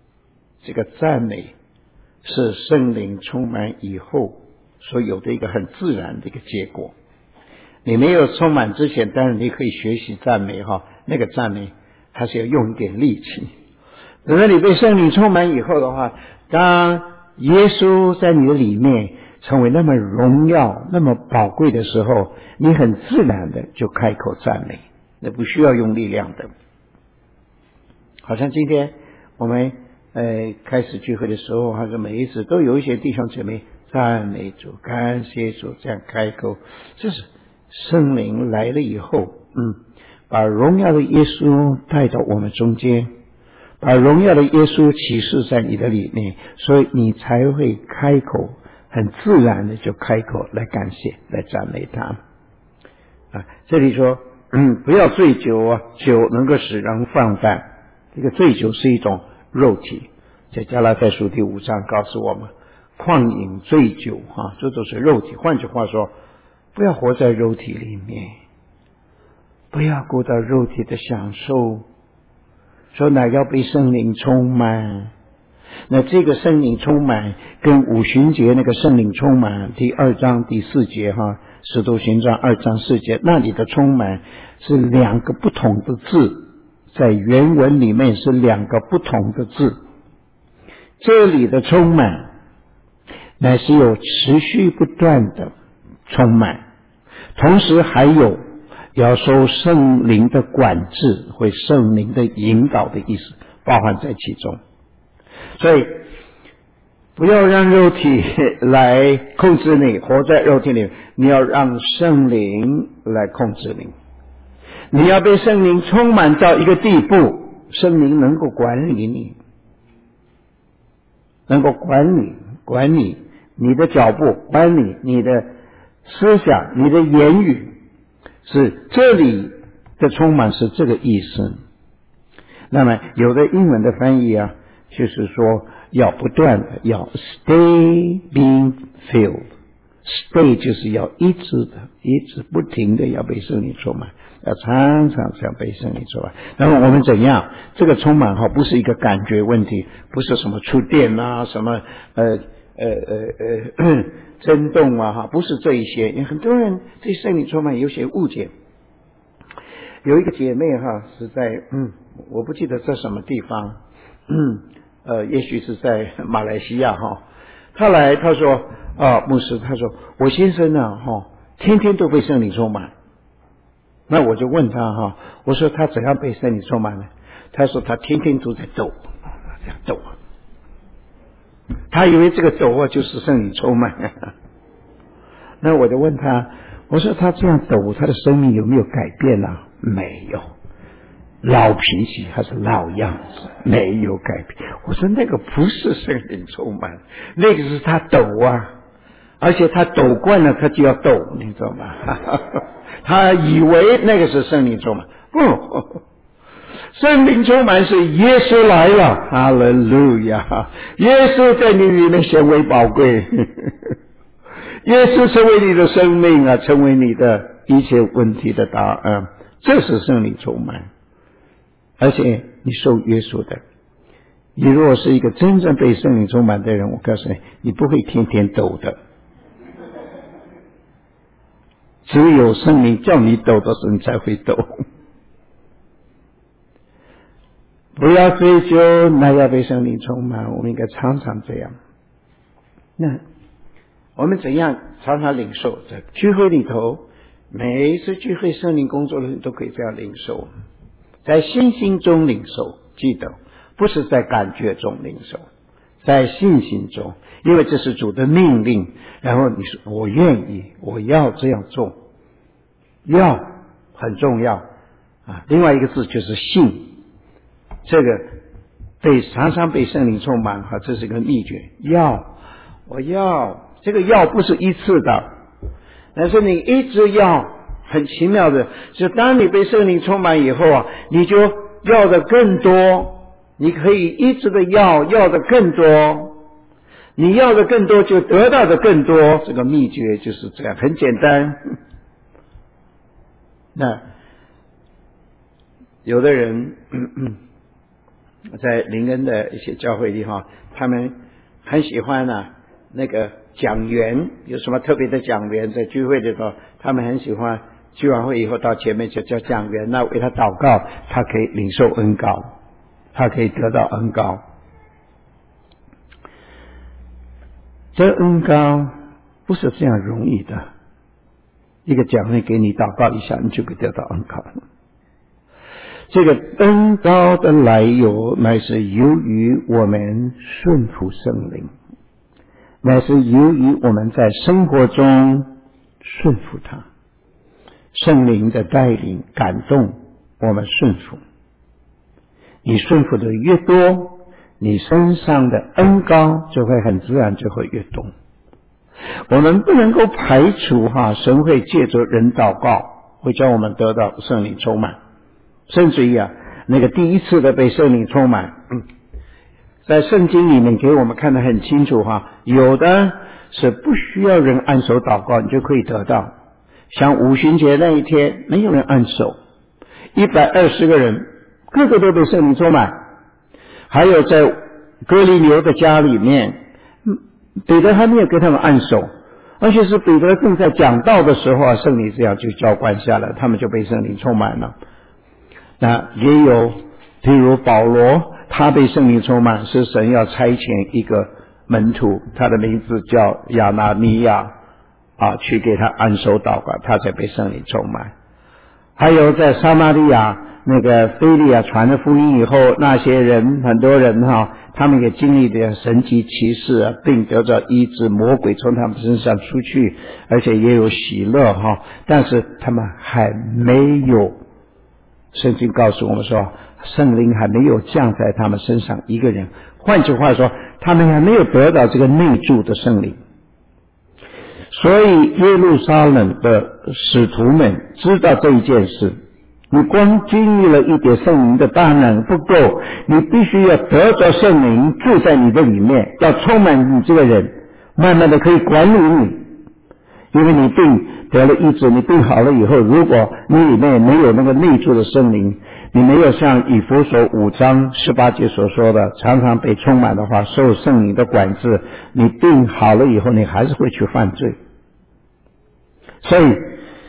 Speaker 1: 是圣灵充满以后所有的一个很自然的一个结果。你没有充满之前，当然你可以学习赞美那个赞美还是要用一点力气。等到你被圣灵充满以后的话，当耶稣在你的里面成为那么荣耀那么宝贵的时候，你很自然的就开口赞美，那不需要用力量的。好像今天我们开始聚会的时候，还是每一次都有一些弟兄姐妹赞美主感谢主这样开口，这是圣灵来了以后把荣耀的耶稣带到我们中间，把荣耀的耶稣启示在你的里面，所以你才会开口，很自然的就开口来感谢来赞美他这里说不要醉酒酒能够使人放荡。这个醉酒是一种肉体，在加拉太书第5章告诉我们，狂饮醉酒这都是肉体。换句话说，不要活在肉体里面，不要顾到肉体的享受，说乃要被圣灵充满。那这个圣灵充满跟五旬节那个圣灵充满第2章第4节使徒行传2章4节那里的充满是两个不同的字，在原文里面是两个不同的字。这里的充满乃是有持续不断的充满，同时还有要受圣灵的管制或圣灵的引导的意思包含在其中。所以不要让肉体来控制你，活在肉体里，你要让圣灵来控制你。你要被圣灵充满到一个地步，圣灵能够管理你，能够管理你的脚步，管理你的思想，你的言语，是这里的充满是这个意思。那么有的英文的翻译就是说要不断的要 stay being filled，stay 就是要一直不停的要被圣灵充满，要常常这样被圣灵充满。那么我们怎样这个充满不是一个感觉问题，不是什么触电什么震动不是这一些。因为很多人对圣灵充满有些误解。有一个姐妹是在我不记得在什么地方也许是在马来西亚她来她说牧师，她说我先生天天都被圣灵充满。那我就问她我说他怎样被圣灵充满呢？她说他天天都在抖，这样抖他以为这个抖就是圣灵充满那我就问他，我说他这样抖，他的生命有没有改变没有，老脾气还是老样子，没有改变。我说那个不是圣灵充满，那个是他抖而且他抖惯了他就要抖，你知道吗他以为那个是圣灵充满，不，圣灵充满是耶稣来了，哈利路亚，耶稣在你里面显为宝贵耶稣成为你的生命成为你的一切问题的答案，这是圣灵充满。而且你受约束的，你如果是一个真正被圣灵充满的人，我告诉你，你不会天天抖的，只有圣灵叫你抖的时候你才会抖。不要追究，那要被圣灵充满，我们应该常常这样。那我们怎样常常领受？在聚会里头，每一次聚会圣灵工作的人都可以这样领受，在信心中领受，记得不是在感觉中领受，在信心中，因为这是主的命令。然后你说我愿意，我要这样做，要很重要另外一个字就是信，这个常常被圣灵充满这是个秘诀。我要这个要不是一次的， 但是你一直要，很奇妙的，就当你被圣灵充满以后啊，你就要的更多，你可以一直的要的更多，你要的更多就得到的更多，这个秘诀就是这样，很简单。那有的人在灵恩的一些教会里他们很喜欢那个讲员，有什么特别的讲员，在聚会的时候他们很喜欢聚完会以后到前面就叫讲员，那为他祷告，他可以领受恩膏，他可以得到恩膏。这恩膏不是这样容易的，一个讲员给你祷告一下，你就可以得到恩膏。这个恩膏的来由乃是由于我们顺服圣灵，乃是由于我们在生活中顺服他，圣灵的带领感动我们顺服。你顺服的越多，你身上的恩膏就会很自然就会越多。我们不能够排除神会借着人祷告会叫我们得到圣灵充满，甚至于那个第一次的被圣灵充满，在圣经里面给我们看得很清楚有的是不需要人按手祷告你就可以得到，像五旬节那一天没有人按手，120个人个个都被圣灵充满。还有在哥尼流的家里面，彼得还没有给他们按手，而且是彼得正在讲道的时候圣灵这样就浇灌下来，他们就被圣灵充满了。那也有譬如保罗，他被圣灵充满，是神要差遣一个门徒，他的名字叫亚拿尼亚去给他按手祷告，他才被圣灵充满。还有在撒玛利亚那个腓利传了福音以后，那些人很多人他们也经历了神迹奇事，并得着医治，魔鬼从他们身上出去，而且也有喜乐但是他们还没有，圣经告诉我们说圣灵还没有降在他们身上一个人，换句话说他们还没有得到这个内住的圣灵。所以耶路撒冷的使徒们知道这一件事，你光经历了一点圣灵的大能不够，你必须要得着圣灵住在你的里面，要充满你这个人，慢慢的可以管理你。因为你病得了医治，你病好了以后，如果你里面没有那个内住的圣灵，你没有像以弗所5章18节所说的常常被充满的话，受圣灵的管制，你病好了以后你还是会去犯罪。所以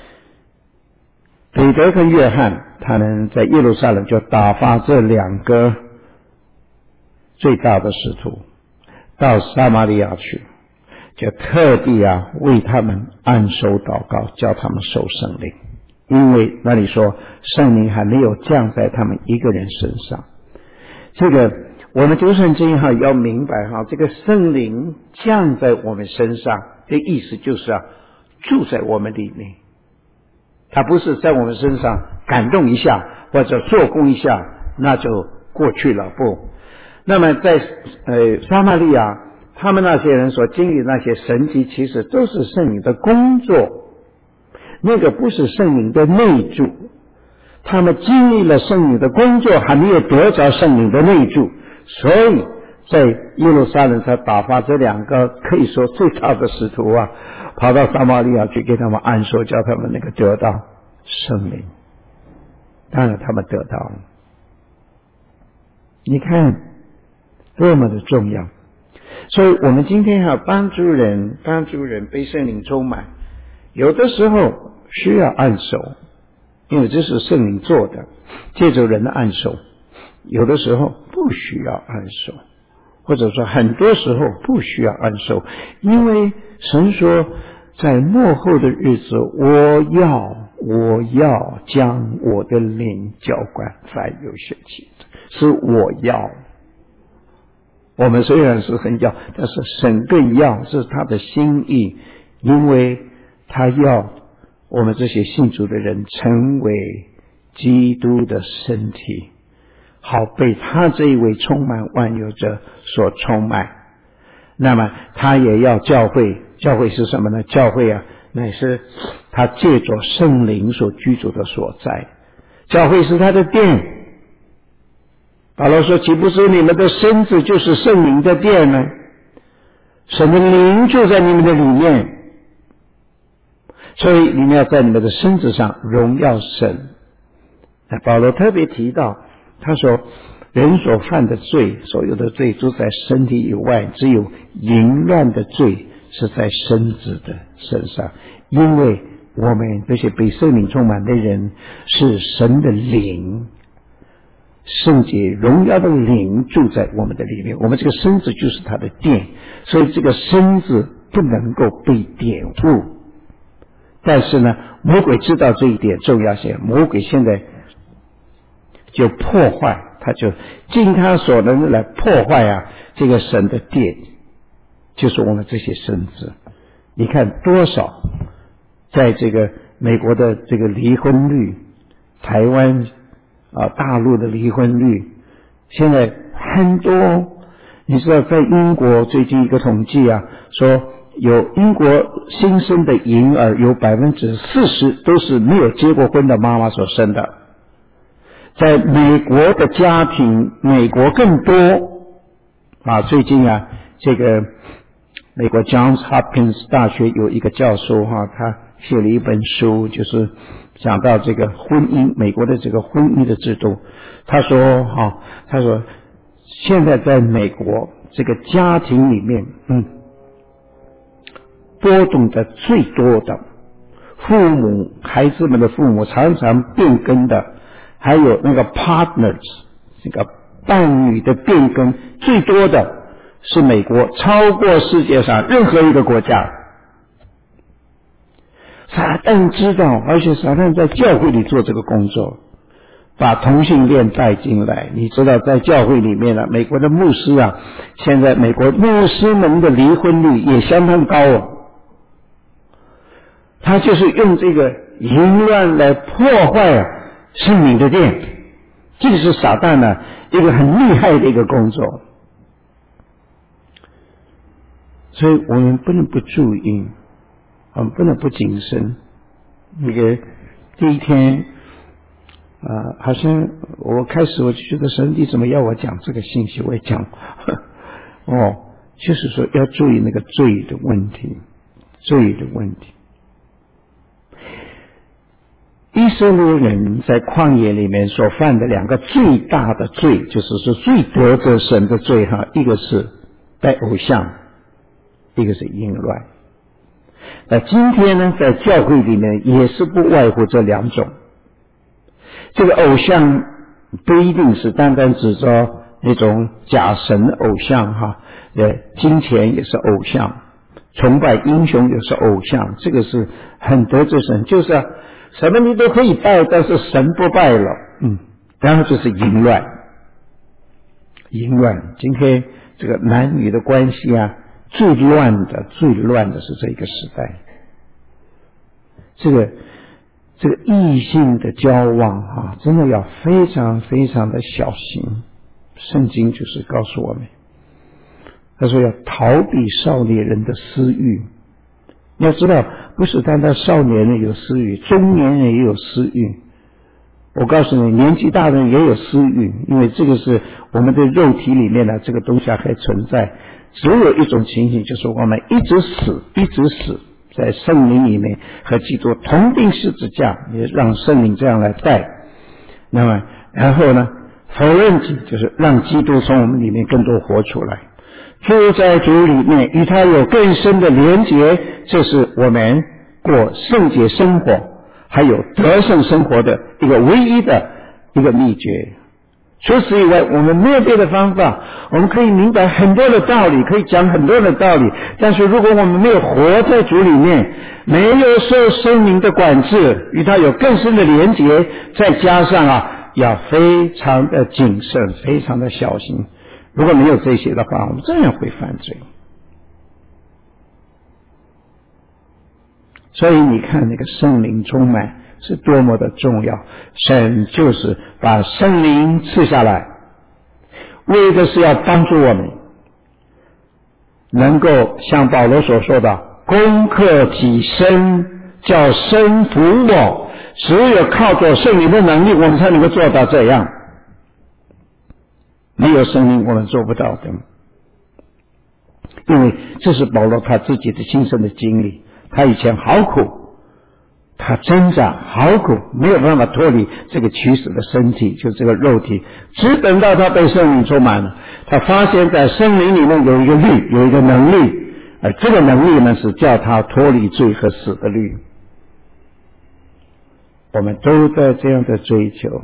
Speaker 1: 彼得跟约翰他们在耶路撒冷就打发这2个最大的使徒到撒玛利亚去，就特地为他们按手祷告，叫他们受圣灵，因为那里说圣灵还没有降在他们一个人身上。这个我们读圣经要明白这个圣灵降在我们身上的意思就是住在我们里面，他不是在我们身上感动一下或者做工一下那就过去了，不。那么在撒玛利亚他们那些人所经历那些神迹其实都是圣灵的工作，那个不是圣灵的内住，他们经历了圣灵的工作，还没有得着圣灵的内住，所以在耶路撒冷才打发这2个可以说最大的使徒跑到撒玛利亚去给他们按手，叫他们那个得到圣灵。当然他们得到了，你看多么的重要。所以我们今天要帮助人被圣灵充满，有的时候需要按手，因为这是圣灵做的，借着人的按手。有的时候不需要按手，或者说很多时候不需要按手，因为神说在末后的日子，我要将我的灵浇灌凡有血气的，是我要。我们虽然是很要，但是神更要，是他的心意，因为他要我们这些信主的人成为基督的身体，好被他这一位充满万有者所充满。那么他也要教会是什么呢？教会乃是他借着圣灵所居住的所在。教会是他的殿。保罗说，岂不是你们的身子就是圣灵的殿呢？神的灵住在你们的里面，所以你们要在你们的身子上荣耀神。保罗特别提到，他说人所犯的罪，所有的罪都在身体以外，只有淫乱的罪是在身子的身上。因为我们这些被圣灵充满的人是神的灵，圣洁荣耀的灵住在我们的里面，我们这个身子就是他的殿，所以这个身子不能够被玷污。但是呢，魔鬼知道这一点重要性，魔鬼现在就破坏，他就尽他所能的来破坏这个神的殿，就是我们这些身子。你看多少在这个美国的这个离婚率，台湾大陆的离婚率现在很多。你知道在英国最近一个统计说有英国新生的婴儿有 40% 都是没有结过婚的妈妈所生的。在美国的家庭，美国更多最近这个美国 Johns Hopkins 大学有一个教授他写了一本书，就是讲到这个婚姻，美国的这个婚姻的制度。他说现在在美国这个家庭里面波动的最多的，孩子们的父母常常变更的，还有那个 partners 这个伴侣的变更最多的是美国，超过世界上任何一个国家。撒旦知道，而且撒旦在教会里做这个工作，把同性恋带进来。你知道在教会里面美国的牧师现在美国牧师们的离婚率也相当高他就是用这个淫乱来破坏圣灵的殿，这个是撒旦一个很厉害的一个工作。所以我们不能不注意，我们不能不谨慎。那个第一天好像我开始我就觉得神你怎么要我讲这个信息，我也讲就是说要注意那个罪的问题。以色列人在旷野里面所犯的两个最大的罪，就是说最得罪神的罪一个是拜偶像，一个是淫乱。那今天呢，在教会里面也是不外乎这两种。这个偶像不一定是单单指着那种假神偶像金钱也是偶像，崇拜英雄也是偶像，这个是很得罪神，就是什么你都可以拜，但是神不拜了。然后就是淫乱。今天这个男女的关系最乱的是这个时代。这个异性的交往真的要非常非常的小心。圣经就是告诉我们，他说要逃避少年人的私欲。你要知道，不是单单少年人有私欲，中年人也有私欲。我告诉你，年纪大的人也有私欲，因为这个是我们的肉体里面这个东西还存在。只有一种情形，就是我们一直死，在圣灵里面和基督同定十字架，也让圣灵这样来带。那么然后呢，否认就是让基督从我们里面更多活出来，住在主里面，与他有更深的连结，这是我们过圣洁生活还有得胜生活的一个唯一的一个秘诀。除此以外，我们没有别的方法。我们可以明白很多的道理，可以讲很多的道理，但是如果我们没有活在主里面，没有受圣灵的管制，与他有更深的连结，再加上要非常的谨慎，非常的小心。如果没有这些的话，我们照样会犯罪。所以你看那个圣灵充满是多么的重要。神就是把圣灵赐下来，为的是要帮助我们能够像保罗所说的攻克己身， 叫神服我，只有靠着圣灵的能力，我们才能够做到这样。没有圣灵，我们做不到的。因为这是保罗他自己的亲身的经历，他以前好苦，他挣扎好苦，没有办法脱离这个驱使的身体，就这个肉体，只等到他被圣灵充满了，他发现在圣灵里面有一个律，有一个能力，而这个能力呢是叫他脱离罪和死的律。我们都在这样的追求，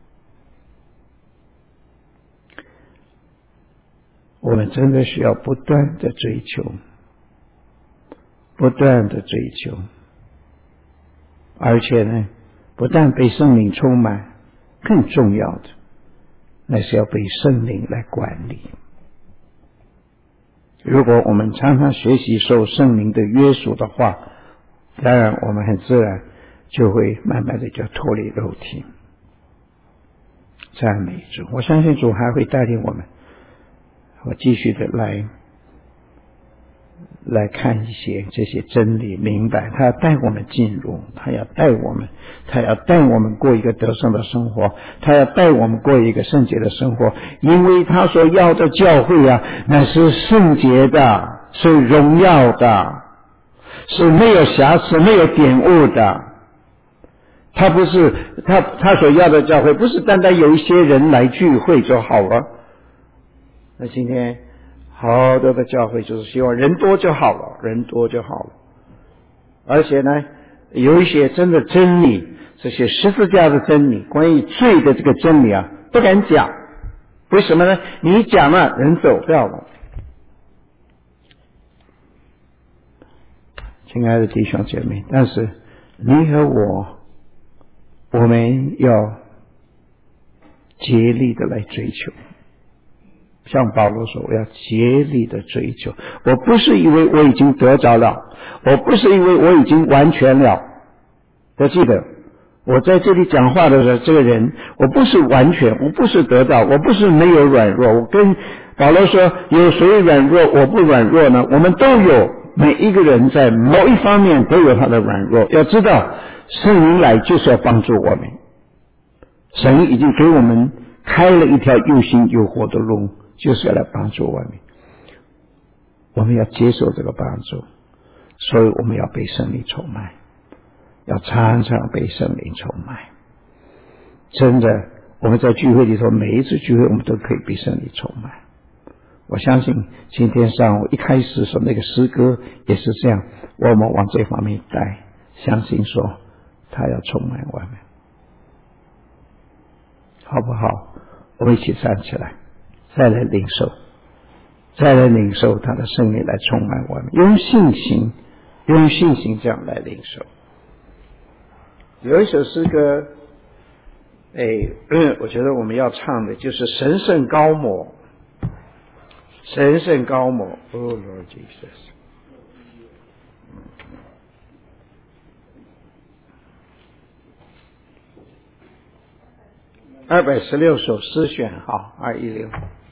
Speaker 1: 我们真的需要不断的追求，不断的追求，而且呢，不但被圣灵充满，更重要的，那是要被圣灵来管理。如果我们常常学习受圣灵的约束的话，当然我们很自然就会慢慢的就脱离肉体。赞美主，我相信主还会带领我们，我继续的来看一些这些真理，明白他要带我们进入，他要带我们过一个得胜的生活，他要带我们过一个圣洁的生活，因为他所要的教会啊，那是圣洁的，是荣耀的，是没有瑕疵没有玷污的。他不是他所要的教会不是单单有一些人来聚会就好了。那今天好多的教会就是希望人多就好了，人多就好了。而且呢，有一些真的真理，这些十字架的真理，关于罪的这个真理啊，不敢讲。为什么呢？你一讲了，人走掉了。亲爱的弟兄姐妹，但是你和我们要竭力的来追求。像保罗说，我要竭力的追求。我不是以为我已经得着了，我不是以为我已经完全了。要记得，我在这里讲话的时候，这个人我不是完全，我不是得到，我不是没有软弱。我跟保罗说，有谁软弱我不软弱呢？我们都有，每一个人在某一方面都有他的软弱。要知道，圣灵来就是要帮助我们，神已经给我们开了一条又新又活的路，就是要来帮助我们。我们要接受这个帮助，所以我们要被圣灵充满，要常常被圣灵充满。真的，我们在聚会里头，每一次聚会我们都可以被圣灵充满。我相信今天上午一开始说那个诗歌也是这样，我们往这方面带，相信说他要充满我们，好不好？我们一起站起来，再来领受他的圣灵来充满我们，用信心这样来领受。有一首诗歌，我觉得我们要唱的就是神圣高摩，神圣高摩 ，Oh Lord Jesus。216首诗选，好，216。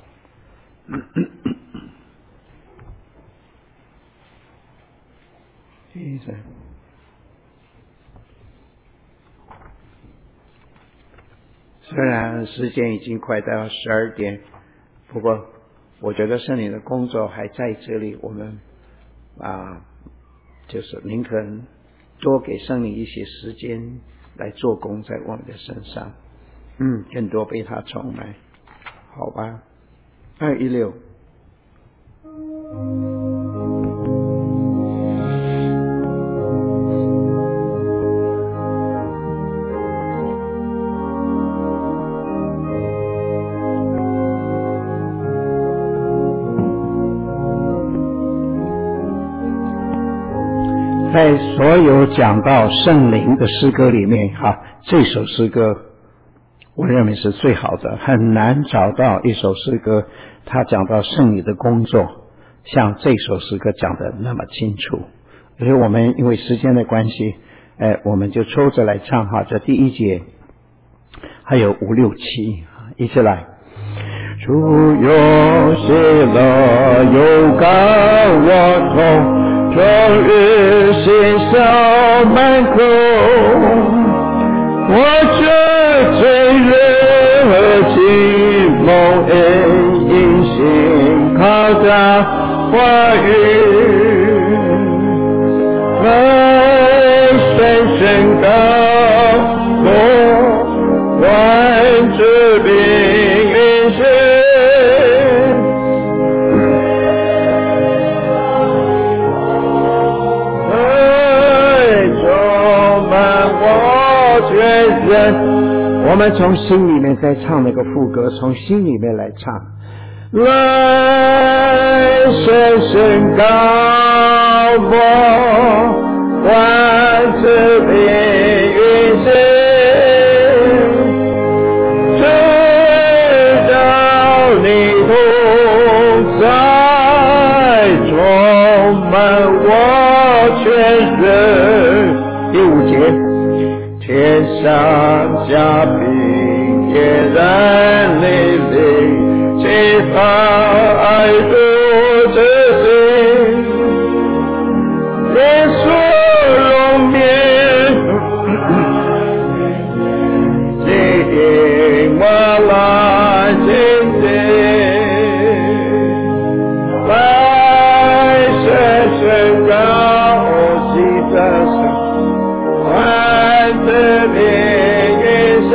Speaker 1: 虽然时间已经快到12点，不过我觉得圣灵的工作还在这里，我们就是宁可多给圣灵一些时间来做工在我们的身上，更多被他充满，好吧？216。在所有讲到圣灵的诗歌里面，这首诗歌我认为是最好的，很难找到一首诗歌他讲到圣灵的工作像这首诗歌讲的那么清楚。所以我们因为时间的关系，我们就抽着来唱这第一节还有5、6、7，一起来。主有喜乐有感我痛，终日心笑满口，我这罪人和寂寞恩因心靠着话语，来深深高我万之名运行，我们从心里面再唱那个副歌，从心里面来唱，来深深高我万之名运行，直到你同在充满我全身。第5节，天上下平天然雷雷，其他爱如之心，耶稣容面经我来亲近，来深深高息的神万之名运行，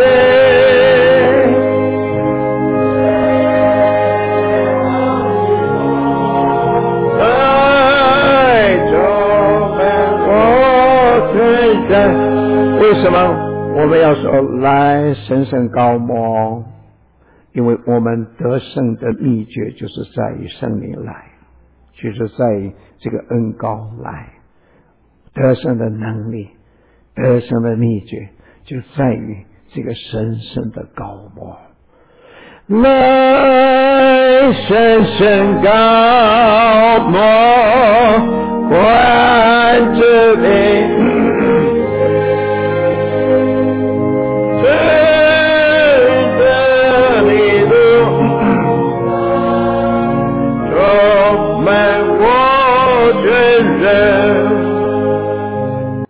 Speaker 1: 在充满我全身。为什么我们要说来深深高摩？因为我们得胜的秘诀就是在于圣灵来，就是在于这个恩膏来，得胜的能力，得胜的秘诀就在于这个神圣的高摩。来深深高摩，万之名